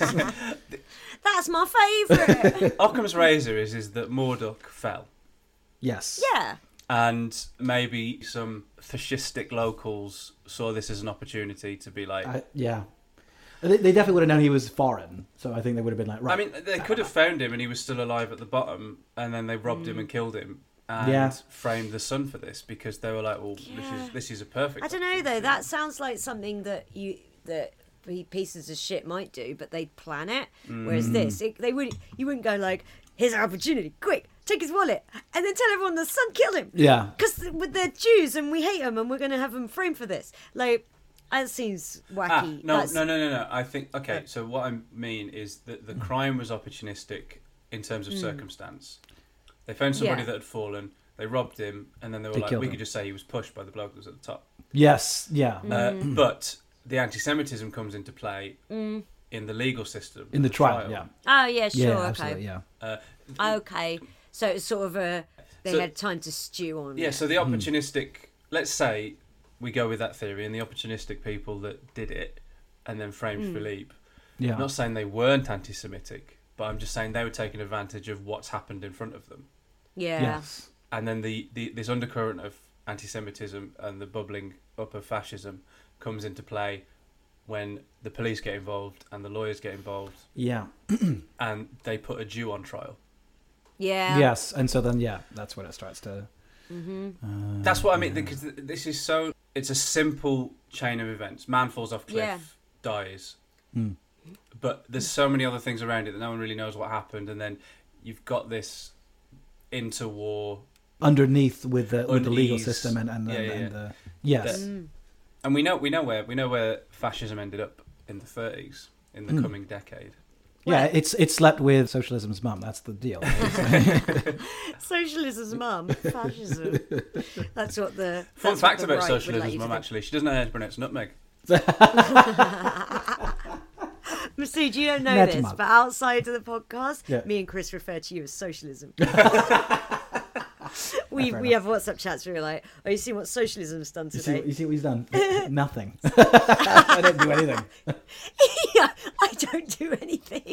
That's my favourite. Occam's razor is is that Mordok fell, yes. Yeah. and maybe some fascistic locals saw this as an opportunity to be like. I, yeah. They, they definitely would have known he was foreign, so I think they would have been like, right. I mean, they could have found him and he was still alive at the bottom, and then they robbed him and killed him, and Yeah. framed the son for this because they were like, "Well, this Yeah. is this is a perfect." I don't know though. That sounds like something that you that pieces of shit might do, but they'd plan it. Whereas this, it, they wouldn't. You wouldn't go like, "Here's our opportunity, quick, take his wallet," and then tell everyone the son killed him. yeah. Because they're Jews and we hate them and we're going to have them framed for this. Like, That seems wacky. Ah, no, That's... no, no, no, no. I think okay. Uh, So what I mean is that the crime was opportunistic in terms of Mm. circumstance. They found somebody Yeah. that had fallen. They robbed him, and then they were They like, killed "We him. could just say he was pushed by the bloke that was at the top." Yes, yeah. Mm. Uh, but the anti-Semitism comes into play Mm. in the legal system, In the trial, yeah. Oh, yeah, sure, Yeah, okay. absolutely, yeah. Uh, Okay. So it's sort of a... They So- had time to stew on yeah. it. So the opportunistic. Let's say we go with that theory, and the opportunistic people that did it and then framed Mm. Philippe. Yeah. I'm not saying they weren't anti-Semitic, but I'm just saying they were taking advantage of what's happened in front of them. Yeah. Yes. And then the, the this undercurrent of anti-Semitism and the bubbling up of fascism comes into play when the police get involved and the lawyers get involved, Yeah. and they put a Jew on trial. Yeah. Yes, and so then, yeah, that's when it starts to... Mm-hmm. Uh, That's what I mean, because th- this is so... It's a simple chain of events. Man falls off cliff, Yeah. dies. Mm. But there's so many other things around it that no one really knows what happened, and then you've got this interwar... Underneath with the with the legal Unease. system and, and, Yeah, and, yeah, and yeah. the... Yes. Mm. And we know we know where we know where fascism ended up in the thirties, in the Mm. coming decade. Yeah, Well- it's it slept with socialism's mum. That's the deal. Socialism's mum, fascism. That's what the... Fun that's fact what the about right would like socialism's you to mum, think. actually, she doesn't know how to pronounce nutmeg. Masood, you don't know Net this, mug. but outside of the podcast, Yeah. me and Chris refer to you as socialism. we Fair we have WhatsApp chats where we're like, oh, you seen what socialism's done You see, today? you see what he's done? Nothing. I don't do anything. Yeah, I don't do anything.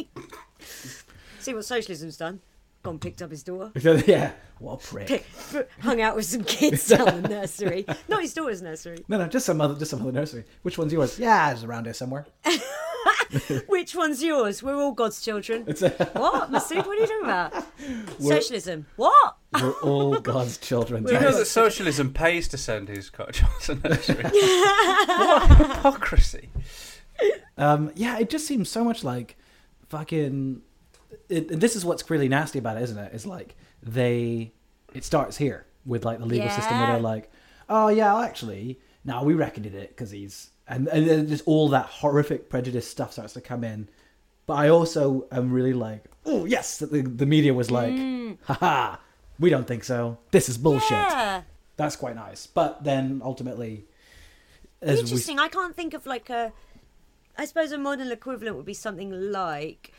See what socialism's done? Gone picked up his daughter. Yeah. What a prick. Pick, hung out with some kids down the nursery. Not his daughter's nursery. No, no, just some other, just some other nursery. Which one's yours? Yeah, it's around here somewhere. Which one's yours? We're all God's children. It's a, What, Masood? What are you talking about? We're- Socialism. What? we're all God's children. Do you know that socialism pays to send his child to nursery? What hypocrisy! Um, yeah, it just seems so much like fucking. It, and this is what's really nasty about it, isn't it? It's like they. It starts here with like the legal system where Yeah. they're like, oh yeah, well, actually, no, we reckon he did it because he's, and and then just all that horrific prejudice stuff starts to come in. But I also am really like, oh yes, that the the media was like, haha, we don't think so. This is bullshit. Yeah. That's quite nice. But then ultimately, as we Interesting. I can't think of like a. I suppose a modern equivalent would be something like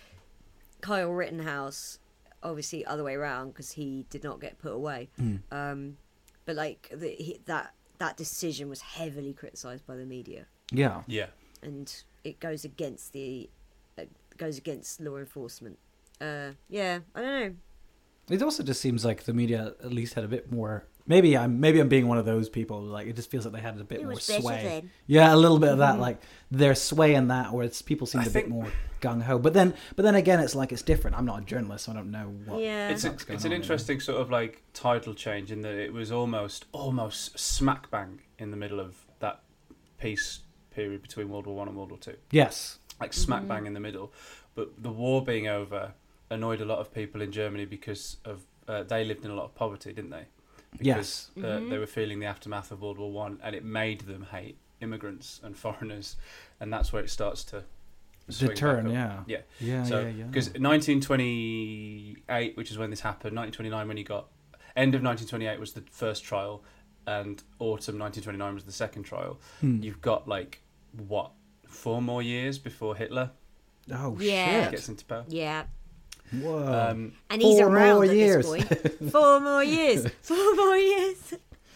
Kyle Rittenhouse. Obviously, other way around because he did not get put away. Mm. Um, but like the, he, that that decision was heavily criticised by the media, yeah. Yeah, and it goes against the uh, goes against law enforcement. Uh, yeah, I don't know. It also just seems like the media at least had a bit more. Maybe I'm maybe I'm being one of those people. Like it just feels like they had a bit It more was better sway. then. Yeah, a little bit of that. Like their sway in that, where it's people seemed I a think- bit more gung ho. But then, but then again, it's like it's different. I'm not a journalist, so I don't know what. Yeah. it's a, What's going it's an on, you know? interesting sort of like title change in that it was almost almost smack bang in the middle of that peace period between World War One and World War Two. Yes. Like smack bang in the middle. But the war being over annoyed a lot of people in Germany because of uh, they lived in a lot of poverty, didn't they? Because Yes. uh, they were feeling the aftermath of World War One, and it made them hate immigrants and foreigners, and that's where it starts to The swing back turn. up. Yeah. Yeah. Yeah. So, yeah. Yeah. because nineteen twenty-eight, which is when this happened, nineteen twenty-nine when he got, end of nineteen twenty-eight was the first trial, and autumn nineteen twenty-nine was the second trial. Hmm. You've got like what four more years before Hitler Oh Yeah. shit. gets into power. Yeah. Whoa. Um, And he's Four around more at years. this point. Four more years. Four more years.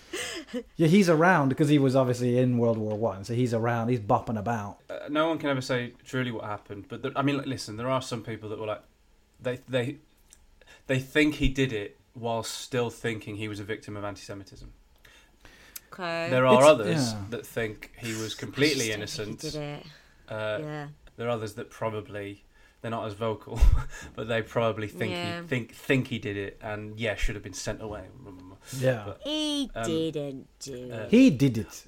Yeah, he's around because he was obviously in World War One, so he's around. He's bopping about. uh, no one can ever say truly what happened, but there, I mean, like, listen, there are some people that were like, they they they think he did it while still thinking he was a victim of anti-Semitism. Okay. There are It's- others yeah. that think he was completely I just don't think innocent. he did it. Uh, Yeah. There are others that probably they're not as vocal, but they probably think Yeah. he think think he did it, and yeah, should have been sent away. Yeah. But, He Um, didn't do uh, it. He did it.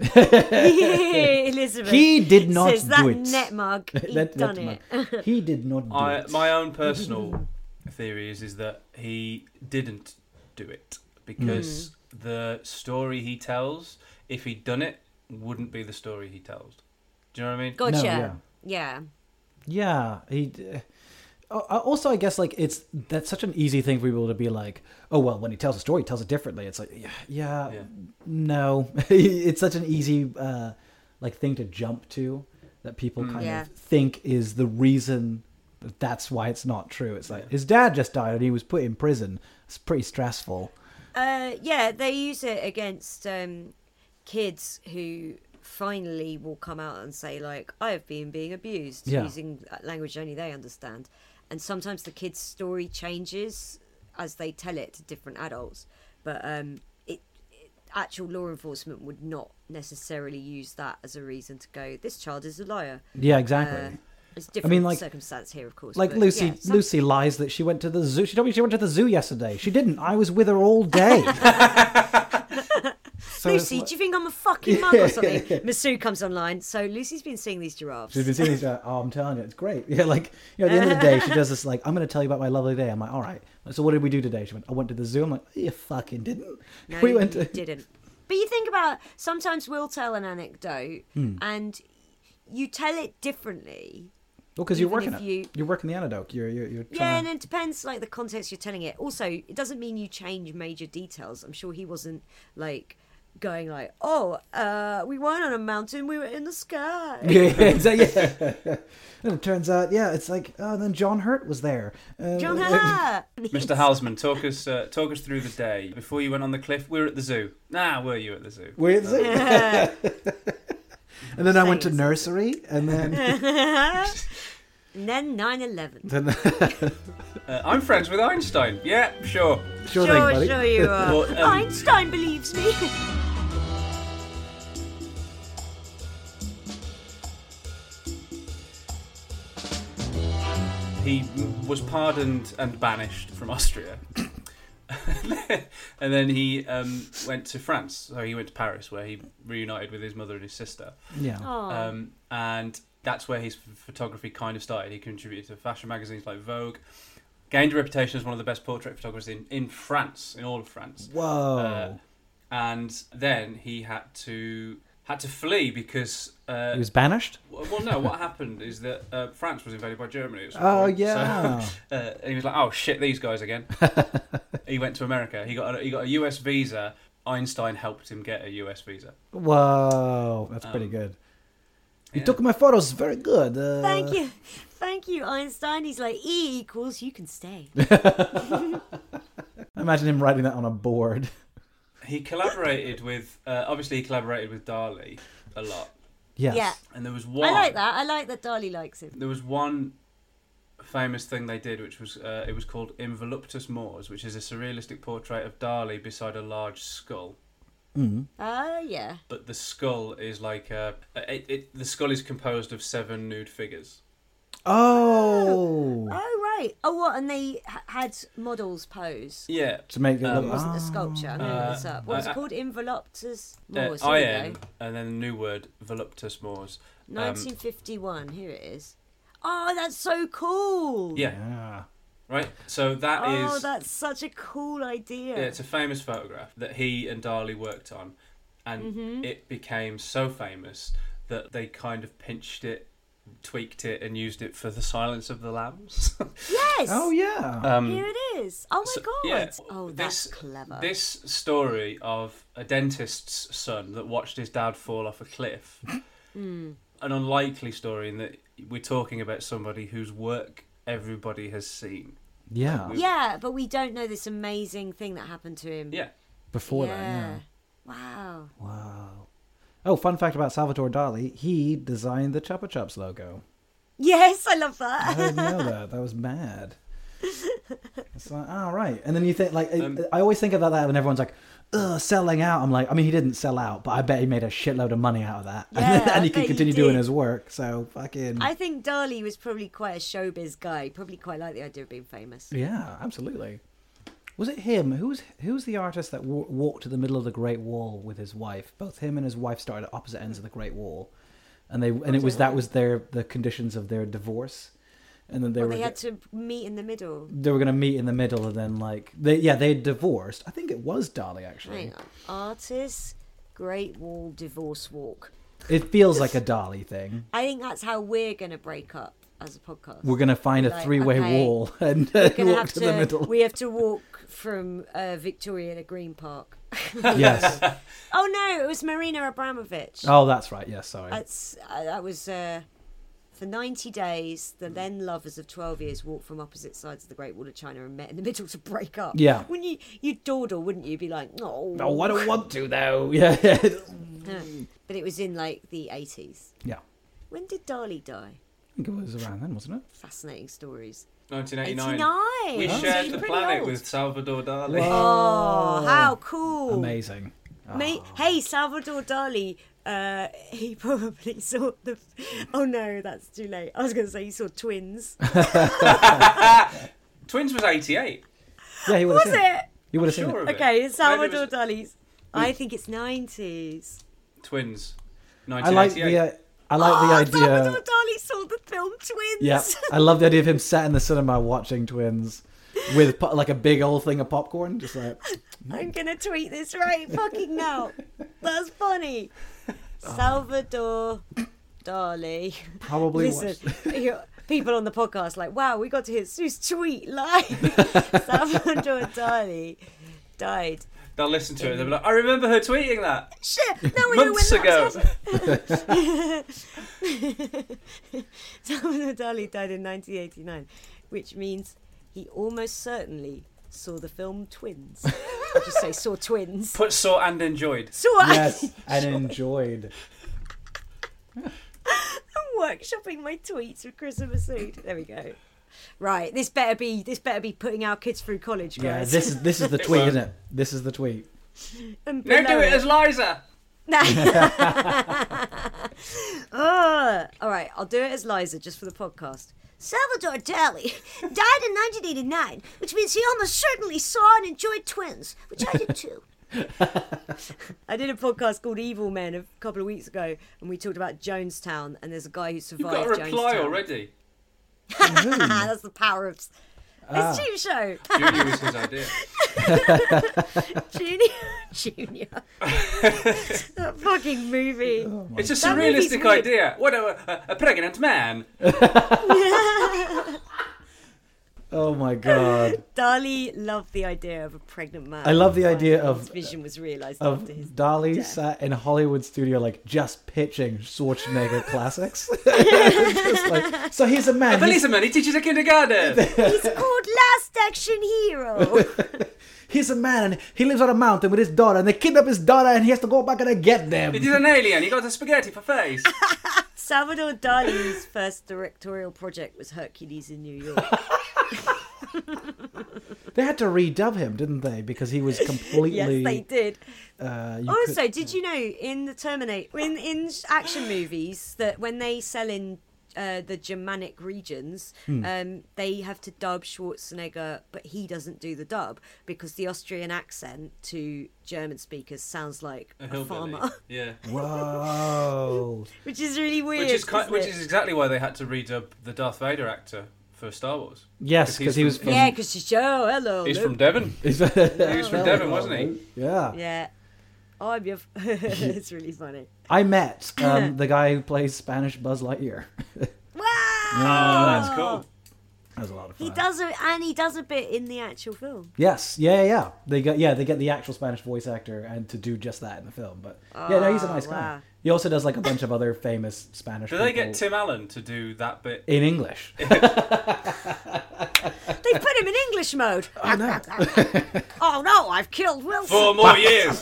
Elizabeth. He did not says that do it. net mug. He That- done that it. mug. He did not do I, it. my own personal theory is is that he didn't do it because Mm. the story he tells, if he'd done it, wouldn't be the story he tells. Do you know what I mean? Gotcha. No, yeah. yeah. Yeah, he. Uh, also, I guess like it's that's such an easy thing for people to be like, oh well, when he tells a story, he tells it differently. It's like, yeah, yeah, Yeah. no, it's such an easy uh, like thing to jump to that people kind Yeah. of think is the reason that that's why it's not true. It's like his dad just died and he was put in prison. It's pretty stressful. Uh, yeah, they use it against um, kids who finally will come out and say, like, I have been being abused, Yeah. using language only they understand. And sometimes the kid's story changes as they tell it to different adults. But um, it, it actual law enforcement would not necessarily use that as a reason to go, this child is a liar. Yeah, exactly. Uh, It's different mean, like- circumstance here, of course. Like but Lucy, yeah, some- Lucy lies that she went to the zoo. She told me she went to the zoo yesterday. She didn't. I was with her all day. So it's Lucy, like- do you think I'm a fucking mug or something? Masu comes online. So Lucy's been seeing these giraffes. She's been seeing these. Uh, oh, I'm telling you, it's great. Yeah, like you know, at the end of the day, she does this. Like, I'm going to tell you about my lovely day. I'm like, all right. So what did we do today? She went, I went to the zoo. I'm like, you fucking didn't. No, we went you to. didn't. But you think about, sometimes we'll tell an anecdote Hmm. and you tell it differently. Well, because you're even working if it. you- You're working the anecdote. You're you're, you're Yeah, trying and to. it depends, like, the context you're telling it. Also, it doesn't mean you change major details. I'm sure he wasn't, like, going like, oh, uh, we weren't on a mountain, we were in the sky. Yeah, exactly. Yeah. And it turns out, yeah, it's like, oh, then John Hurt was there. Uh, John Ha! Mister Halsman, talk us uh, talk us through the day before you went on the cliff. We were at the zoo. Nah, were you at the zoo? Where is it? And then I went to Saying nursery, and then. And then nine eleven. then Uh, I'm friends with Einstein. Yeah, sure. sure, Sure, thing, buddy. sure you are. Well, um, Einstein believes me. He was pardoned and banished from Austria. And then he um, went to France. So he went to Paris, where he reunited with his mother and his sister. Yeah. Oh. Um, and that's where his f- photography kind of started. He contributed to fashion magazines like Vogue. Gained a reputation as one of the best portrait photographers in, in France, in all of France. Whoa. Uh, and then he had to had to flee because... Uh, he was banished? well, no, what happened is that uh, France was invaded by Germany. At some Oh, point. yeah. So, uh, and he was like, oh, shit, these guys again. He went to America. He got a, he got a U S visa. Einstein helped him get a U S visa. Whoa. That's pretty Um, good. You yeah. took my photos. Very good. Uh, Thank you. Thank you, Einstein. He's like, E equals, you can stay. Imagine him writing that on a board. He collaborated with, uh, obviously he collaborated with Dali a lot. Yes. Yeah. And there was one... I like that. I like that Dali likes him. There was one famous thing they did, which was, uh, it was called Involuptus Mors, which is a surrealistic portrait of Dali beside a large skull. Mm. Oh, yeah. But the skull is like, uh, it, it, the skull is composed of seven nude figures. Oh. Oh, right. Oh, what? And they h- had models pose. Yeah. To make it Um, look... It wasn't oh. a sculpture. I'm going to Uh, look this up. What was uh, it called? Involuptus Uh, Mors. Here I we N, go. and then a new word, Voluptus Mors. Um, nineteen fifty-one. Here it is. Oh, that's so cool. yeah, Yeah. right? So that is... Oh, that's such a cool idea. Yeah, it's a famous photograph that he and Dali worked on, and Mm-hmm. it became so famous that they kind of pinched it, tweaked it, and used it for The Silence of the Lambs. Yes. Oh, yeah. um, Here it is. Oh my so- god. yeah, Oh, that's this, clever. This story of a dentist's son that watched his dad fall off a cliff, Hmm. an unlikely story in that we're talking about somebody whose work everybody has seen. yeah. Yeah, but we don't know this amazing thing that happened to him. Yeah. Before yeah. that, yeah. Wow. Wow. Oh, fun fact about Salvatore Dali. He designed the Chupa Chups logo. Yes, I love I that. didn't know that. That was mad. It's like, oh, right. And then you think, like, Um, I always think about that when everyone's like, ugh, selling out. I'm like, I mean, he didn't sell out, but I bet he made a shitload of money out of that. Yeah, and, I and he bet could he continue doing did. his work. So, fucking. I think Dali was probably quite a showbiz guy. Probably quite like the idea of being famous. Yeah, absolutely. Was it him? Who's who's the artist that w- walked to the middle of the Great Wall with his wife? Both him and his wife started at opposite ends of the Great Wall, and they and it was that was their the conditions of their divorce, and then they Well, were they had to meet in the middle. they were gonna meet in the middle, and then like they yeah they divorced. I think it was Dali actually. Hang on. Artist, Great Wall divorce walk. It feels like a Dolly thing. I think that's how we're going to break up as a podcast. We're going to find a Like, three-way okay, wall and We're uh, gonna walk have to, to, the middle. We have to walk from uh, Victoria to Green Park. Yes. Oh no, it was Marina Abramovich. Oh, that's right. Yes, sorry. That's uh, that was uh, for ninety days. The then lovers of twelve years walked from opposite sides of the Great Wall of China and met in the middle to break up. Yeah. Wouldn't you? You'd dawdle, wouldn't you? Be like, oh. No, I don't want to though. Yeah. Yeah. But it was in like the eighties. Yeah. When did Dali die? I think it was around then, wasn't it? Fascinating stories. nineteen eighty-nine. eighty-nine. We So shared you're the pretty planet old. with Salvador Dali. Oh, how cool! Amazing. Mate, hey, Salvador Dali, uh, he probably saw the... Oh no, that's too late. I was going to say he saw Twins. Twins was eighty-eight. Yeah, he would Was have seen it. it? He would have seen Sure it. of it. Okay, it's Salvador Maybe it Dali's. I think it's nineties. Twins. I like nineteen eighty-eight. the. Uh, I like oh, the idea. Salvador Dali saw the film Twins. Yeah, I love the idea of him sat in the cinema watching Twins with po- like a big old thing of popcorn, just like. I'm going to tweet this right fucking now. That's funny. Salvador Dali. Probably Listen, watched. you- people on the podcast like, wow, we got to hear Sue's tweet live. Salvador Dali died. They'll listen to it. They'll be like, I remember her tweeting that Shit, now we know when months that ago. was. Salvador Dali died in nineteen eighty-nine, which means he almost certainly saw the film Twins. I'll just say saw Twins. Put saw and enjoyed. Saw Yes, and enjoyed. I'm workshopping my tweets with Chris and Masood. There we go. Right, this better be this better be putting our kids through college, Yeah, guys. this is this is the It tweet, won't. isn't it? This is the tweet. And Now do below it as Liza. Oh, all right, I'll do it as Liza just for the podcast. Salvador Dali died in nineteen eighty-nine, which means he almost certainly saw and enjoyed Twins, which I did too. I did a podcast called Evil Men a couple of weeks ago, and we talked about Jonestown, and there's a guy who You've survived got a reply Jonestown. already. That's the power of... Ah. It's a cheap show. Junior was his idea. Junior. Junior. That fucking movie. It's a That movie's surrealistic weird. idea. What a, a, a pregnant man. Oh my god! Dali loved the idea of a pregnant man. I love the Finally, idea his of vision was realised of after his Dali death. sat in a Hollywood studio, like just pitching Schwarzenegger classics. Just like, so he's a man. A He's, policeman, he teaches a kindergarten. He's called Last Action Hero. he's a man, and he lives on a mountain with his daughter, and they kidnap his daughter, and he has to go back and get them. He's an alien, he got a spaghetti for face. Salvador Dali's first directorial project was Hercules in New York. They had to redub him, didn't they? Because he was completely. Yes, they did. Uh, you Also, could- did you know in the Terminator, in in action movies, that when they sell in uh, the Germanic regions, Hmm. um, they have to dub Schwarzenegger, but he doesn't do the dub because the Austrian accent to German speakers sounds like A a, hillbilly. farmer, Yeah. Whoa! which is really weird. Which is kind, isn't which it? is exactly why they had to redub the Darth Vader actor for Star Wars. Yes, because he's he was from- from. Yeah, because she's oh hello. He's Luke." from Devon. He's He was from Devon, wasn't he? Yeah. Yeah. Oh, I'm your. It's really funny. I met um, the guy who plays Spanish Buzz Lightyear. Wow. Oh, that's cool. That was a lot of fun. He does a, and he does a bit in the actual film. Yes, yeah, yeah, yeah. They get yeah, they get the actual Spanish voice actor and to do just that in the film. But yeah, no, he's a nice guy. wow. He also does like a bunch of other famous Spanish. Do they people get Tim Allen to do that bit? in English? They put him in English mode. I know. Oh no, I've killed Wilson. Four more years.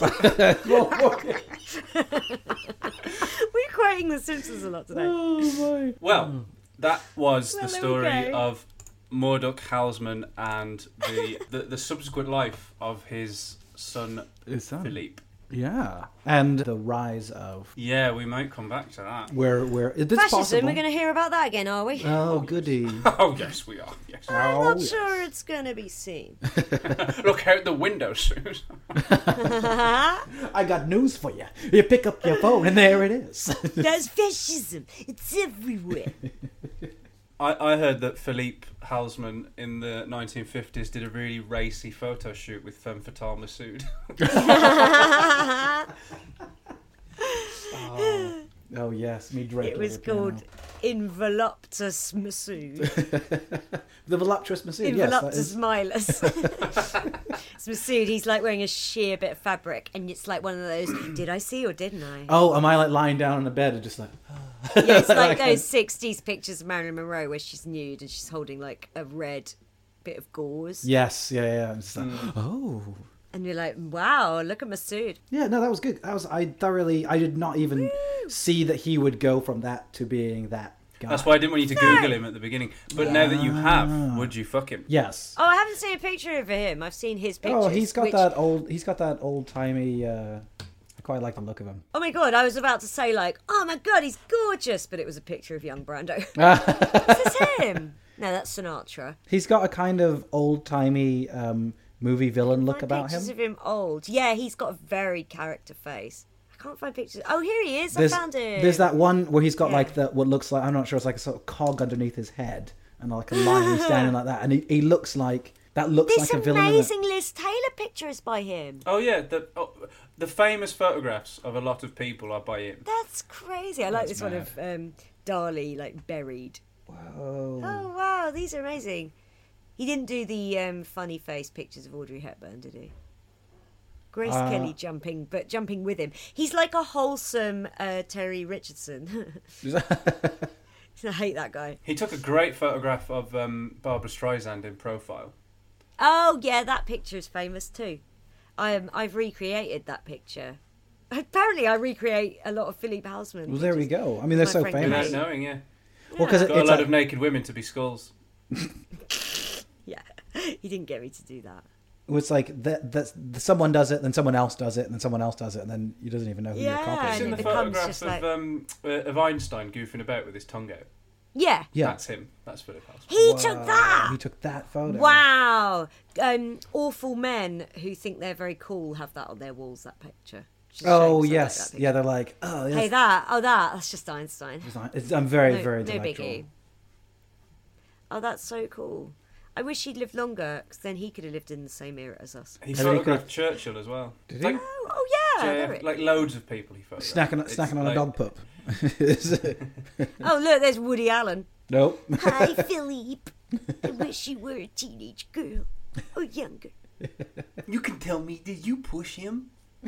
We're quoting The Simpsons a lot today. Oh my! Well, that was Well, the there we story go. of Murdoch Halsman and the, the the subsequent life of his son His son. Philippe. Yeah, and the rise of Yeah, we might come back to that. where where is this Fascism, possible? we're going to hear about that again, are we? Oh goody! Oh yes, we are. Yes. I'm Oh, not yes. sure it's going to be seen. Look out the window, Suze. I got news for you. You pick up your phone and there it is. There's fascism. It's everywhere. I, I heard that Philippe Halsman in the nineteen fifties did a really racy photo shoot with Femme Fatale Masood. Oh yes, me draped. It was over the called Involuptus Masood. the voluptuous Masood. Yes, that Involuptus is. Milus. It's Masood. He's like wearing a sheer bit of fabric, and it's like one of those. Did I see or didn't I? Oh, am I like lying down on the bed and just like? Yeah, it's like those sixties pictures of Marilyn Monroe where she's nude and she's holding like a red bit of gauze. Yes, yeah, yeah. It's like, Mm. oh. And you're like, wow, look at Masood. Yeah, no, that was good. That was I thoroughly. I did not even see that he would go from that to being that guy. That's why I didn't want you to Google him at the beginning. But now that you have, would you fuck him? Yes. Oh, I haven't seen a picture of him. I've seen his pictures. Oh, he's got which- that old. He's got that old timey. Uh, I quite like the look of him. Oh my god, I was about to say like, oh my god, he's gorgeous, but it was a picture of young Brando. This is him. No, that's Sinatra. He's got a kind of old timey um, movie villain look Find about pictures him. of him old. Yeah, he's got a very character face. I can't find pictures. Oh, here he is. There's, I found him. there's that one where he's got Yeah. like that. What looks like I'm not sure. It's like a sort of cog underneath his head and like a lion standing like that, and he, he looks like that. Looks This like a villain. in a- amazing Liz Taylor picture is by him. Oh yeah, the oh, the famous photographs of a lot of people are by him. That's crazy. I like That's this one of um, Dali, like buried. Whoa. Oh wow, these are amazing. He didn't do the um, funny face pictures of Audrey Hepburn, did he? Grace Uh, Kelly jumping, but jumping with him. He's like a wholesome uh, Terry Richardson. I hate that guy. He took a great photograph of um, Barbara Streisand in profile. Oh yeah, that picture is famous too. I um, I've recreated that picture. Apparently, I recreate a lot of Philippe Hausman. Well, there we pictures. go. I mean, they're My so friend famous. Without knowing, yeah. Well, because it, Got a it's lot like, of naked women to be skulls. Yeah, he didn't get me to do that. it's like that. That's someone does it, then someone else does it, and then someone else does it, and then he doesn't even know who Yeah, you're Have you copying. seen and the it becomes photograph just of, like- um, uh, of Einstein goofing about with his tongue out? Yeah, Yeah, That's him. That's Philip Hausman. he Wow, took that. He took that photo. Wow. Um, awful men who think they're very cool have that on their walls, that picture. Which is a shame, 'cause I Oh like yes, that yeah. picture. They're like, oh, yes. Hey, that. Oh, that. That's just Einstein. It's not- it's- I'm very, no, very no delightful. biggie. Oh, that's so cool. I wish he'd lived longer, because then he could have lived in the same era as us. He And then he photographed Churchill as well. Did he? Like, Oh, oh yeah. yeah, there it- like loads of people he photographed. Snacking, It's snacking on like- a dog poop. Oh, look, there's Woody Allen. Nope. Hi, Philippe. I wish you were a teenage girl. Or younger. You can tell me, did you push him?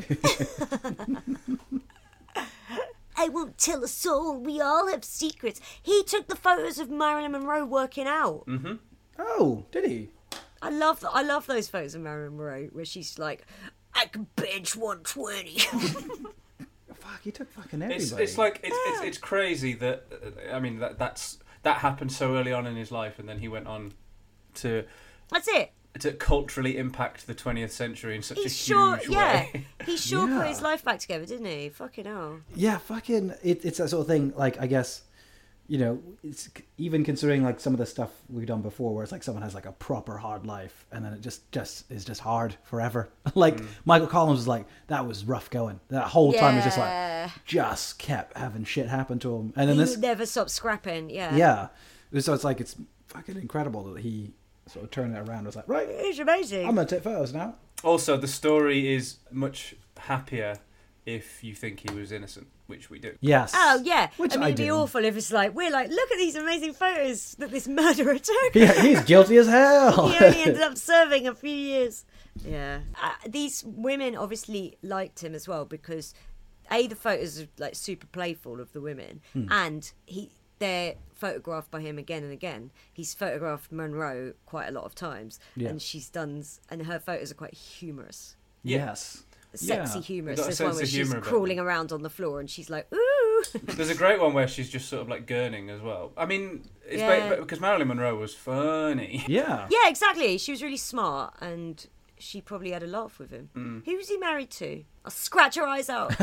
I won't tell a soul. We all have secrets. He took the photos of Marilyn Monroe working out. Mm-hmm. Oh, did he? I love I love those photos of Marilyn Monroe where she's like, I can bench one twenty. Fuck, he took fucking everybody. It's it's like it's, it's it's crazy that uh, I mean that that's that happened so early on in his life, and then he went on to That's it. to culturally impact the twentieth century in such He's a sure, huge yeah. way. He sure Yeah. put his life back together, didn't he? Fucking hell. Yeah, fucking. It, it's that sort of thing. Like, I guess, you know, it's even considering like some of the stuff we've done before, where it's like someone has like a proper hard life, and then it just just is just hard forever. Like Michael Collins was like, that was rough going. That whole time was just Yeah. like, just kept having shit happen to him, and then He this, never stopped scrapping, yeah. yeah. So it's like it's fucking incredible that he sort of turned it around. It was like, right, It's amazing. I'm gonna take photos now. Also, the story is much happier if you think he was innocent, which we do. Yes. Oh yeah, Which I mean, I it'd be do. awful if it's like we're like, look at these amazing photos that this murderer took. Yeah, he's guilty as hell. He only ended up serving a few years. Yeah, uh, these women obviously liked him as well because a the photos are like super playful of the women, Hmm. and he they're photographed by him again and again. He's photographed Monroe quite a lot of times, Yeah. and she's done, and her photos are quite humorous. Yes. Sexy Yeah. humorous. They've got a There's one sense where of she's humour about crawling them. around on the floor and she's like, ooh. There's a great one where she's just sort of like gurning as well. I mean, it's Yeah. ba- because Marilyn Monroe was funny. Yeah. Yeah, exactly. She was really smart and she probably had a laugh with him. Mm. Who was he married to? I'll scratch her eyes out.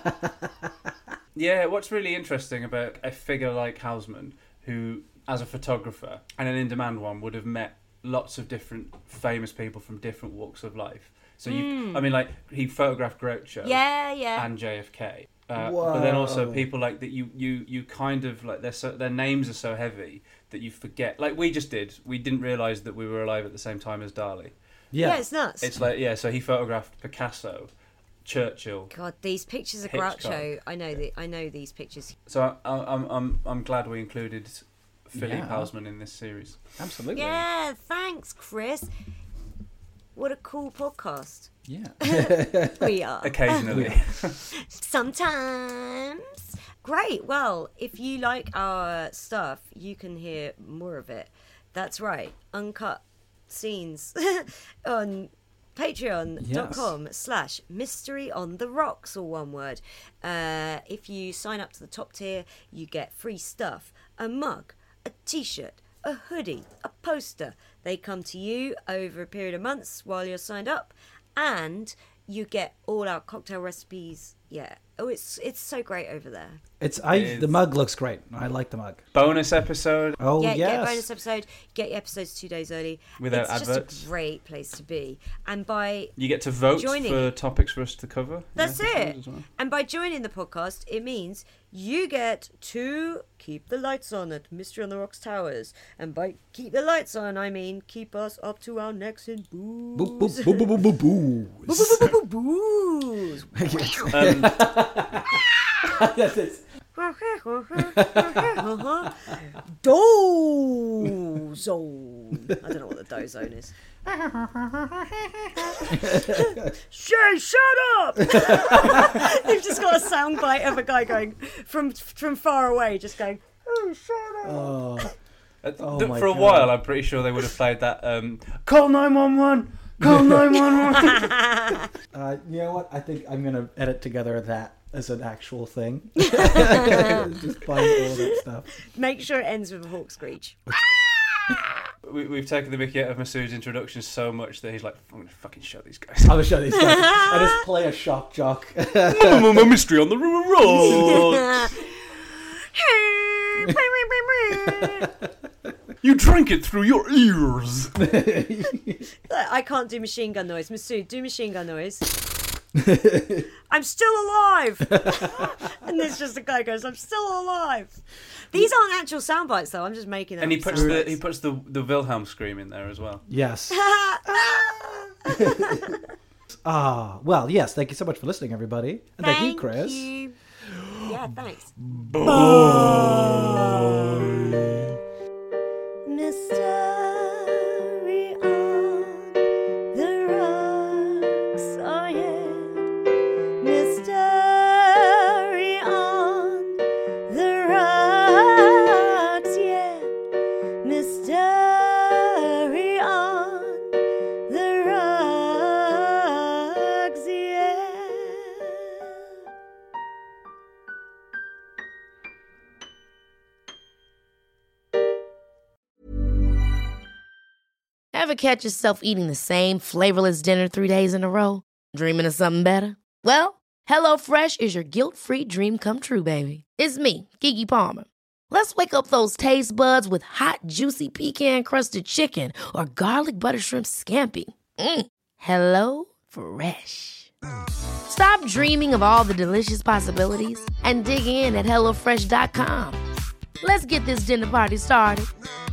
Yeah, what's really interesting about a figure like Hausman, who, as a photographer and an in-demand one, would have met lots of different famous people from different walks of life. So you, I mean, like he photographed Groucho yeah, yeah. and J F K, uh, but then also Whoa. people like that. You, you, you kind of like their so, their names are so heavy that you forget. Like we just did, we didn't realise that we were alive at the same time as Dali. yeah. Yeah. it's nuts. It's like yeah, so he photographed Picasso, Churchill. God, these pictures of Hitchcock. Groucho. I know the, I know these pictures. So I, I, I'm I'm I'm glad we included Philippe Yeah. Hausman in this series. Absolutely. Yeah, thanks, Chris. What a cool podcast. Yeah. We are. Occasionally. Sometimes. Great. Well, if you like our stuff, you can hear more of it. That's right. Uncut scenes on patreon.com slash mystery on the rocks, all one word. Uh, if you sign up to the top tier, you get free stuff, a mug, a t-shirt, a hoodie, a poster. They come to you over a period of months while you're signed up, and you get all our cocktail recipes. Yeah. Oh, it's it's so great over there. It's I. It The is. mug looks great. I like the mug. Bonus episode Oh yeah, yes. get a bonus episode, get your episodes two days early. Without it's adverts. just a great place to be. And by You get to vote Joining for it. topics for us to cover. That's Yeah, it. as well. And by joining the podcast, it means you get to keep the lights on at Mystery on the Rocks Towers. And by keep the lights on, I mean keep us up to our necks in booze. Boo, boo, boo, boo, boo, boo, boo. Boo, boo, booze. Um, Yes, it's- Dozone. I don't know what the dozone is. Shay, shut up! They've just got a soundbite of a guy going from from far away, just going, "Oh, shut up!" oh. uh, Oh th- my for a God. while, I'm pretty sure they would have played that. Um, Call nine one one. Call nine one one. Uh, you know what? I think I'm gonna edit together that as an actual thing. Just find all that stuff. Make sure it ends with a hawk screech. We, we've taken the mickey out of Masood's introduction so much that he's like, I'm gonna fucking show these guys. I'm gonna show these guys. I just play a shock jock. Mystery on the road. You drank it through your ears. I can't do machine gun noise. Masood, do machine gun noise. I'm still alive. And there's just a guy goes, I'm still alive. These aren't actual sound bites though. I'm just making them. And he puts sound the bites. he puts the the Wilhelm scream in there as well. Yes. Ah, well, yes. Thank you so much for listening, everybody, and thank, you, Chris. you. Yeah, thanks. Mystery on the rocks, oh yeah. Mystery on the rocks, yeah. Mystery on the rocks, yeah. Ever catch yourself eating the same flavorless dinner three days in a row? Dreaming of something better? Well, HelloFresh is your guilt-free dream come true, baby. It's me, Keke Palmer. Let's wake up those taste buds with hot, juicy pecan-crusted chicken or garlic butter shrimp scampi. Mm. Hello Fresh. Stop dreaming of all the delicious possibilities and dig in at hello fresh dot com. Let's get this dinner party started.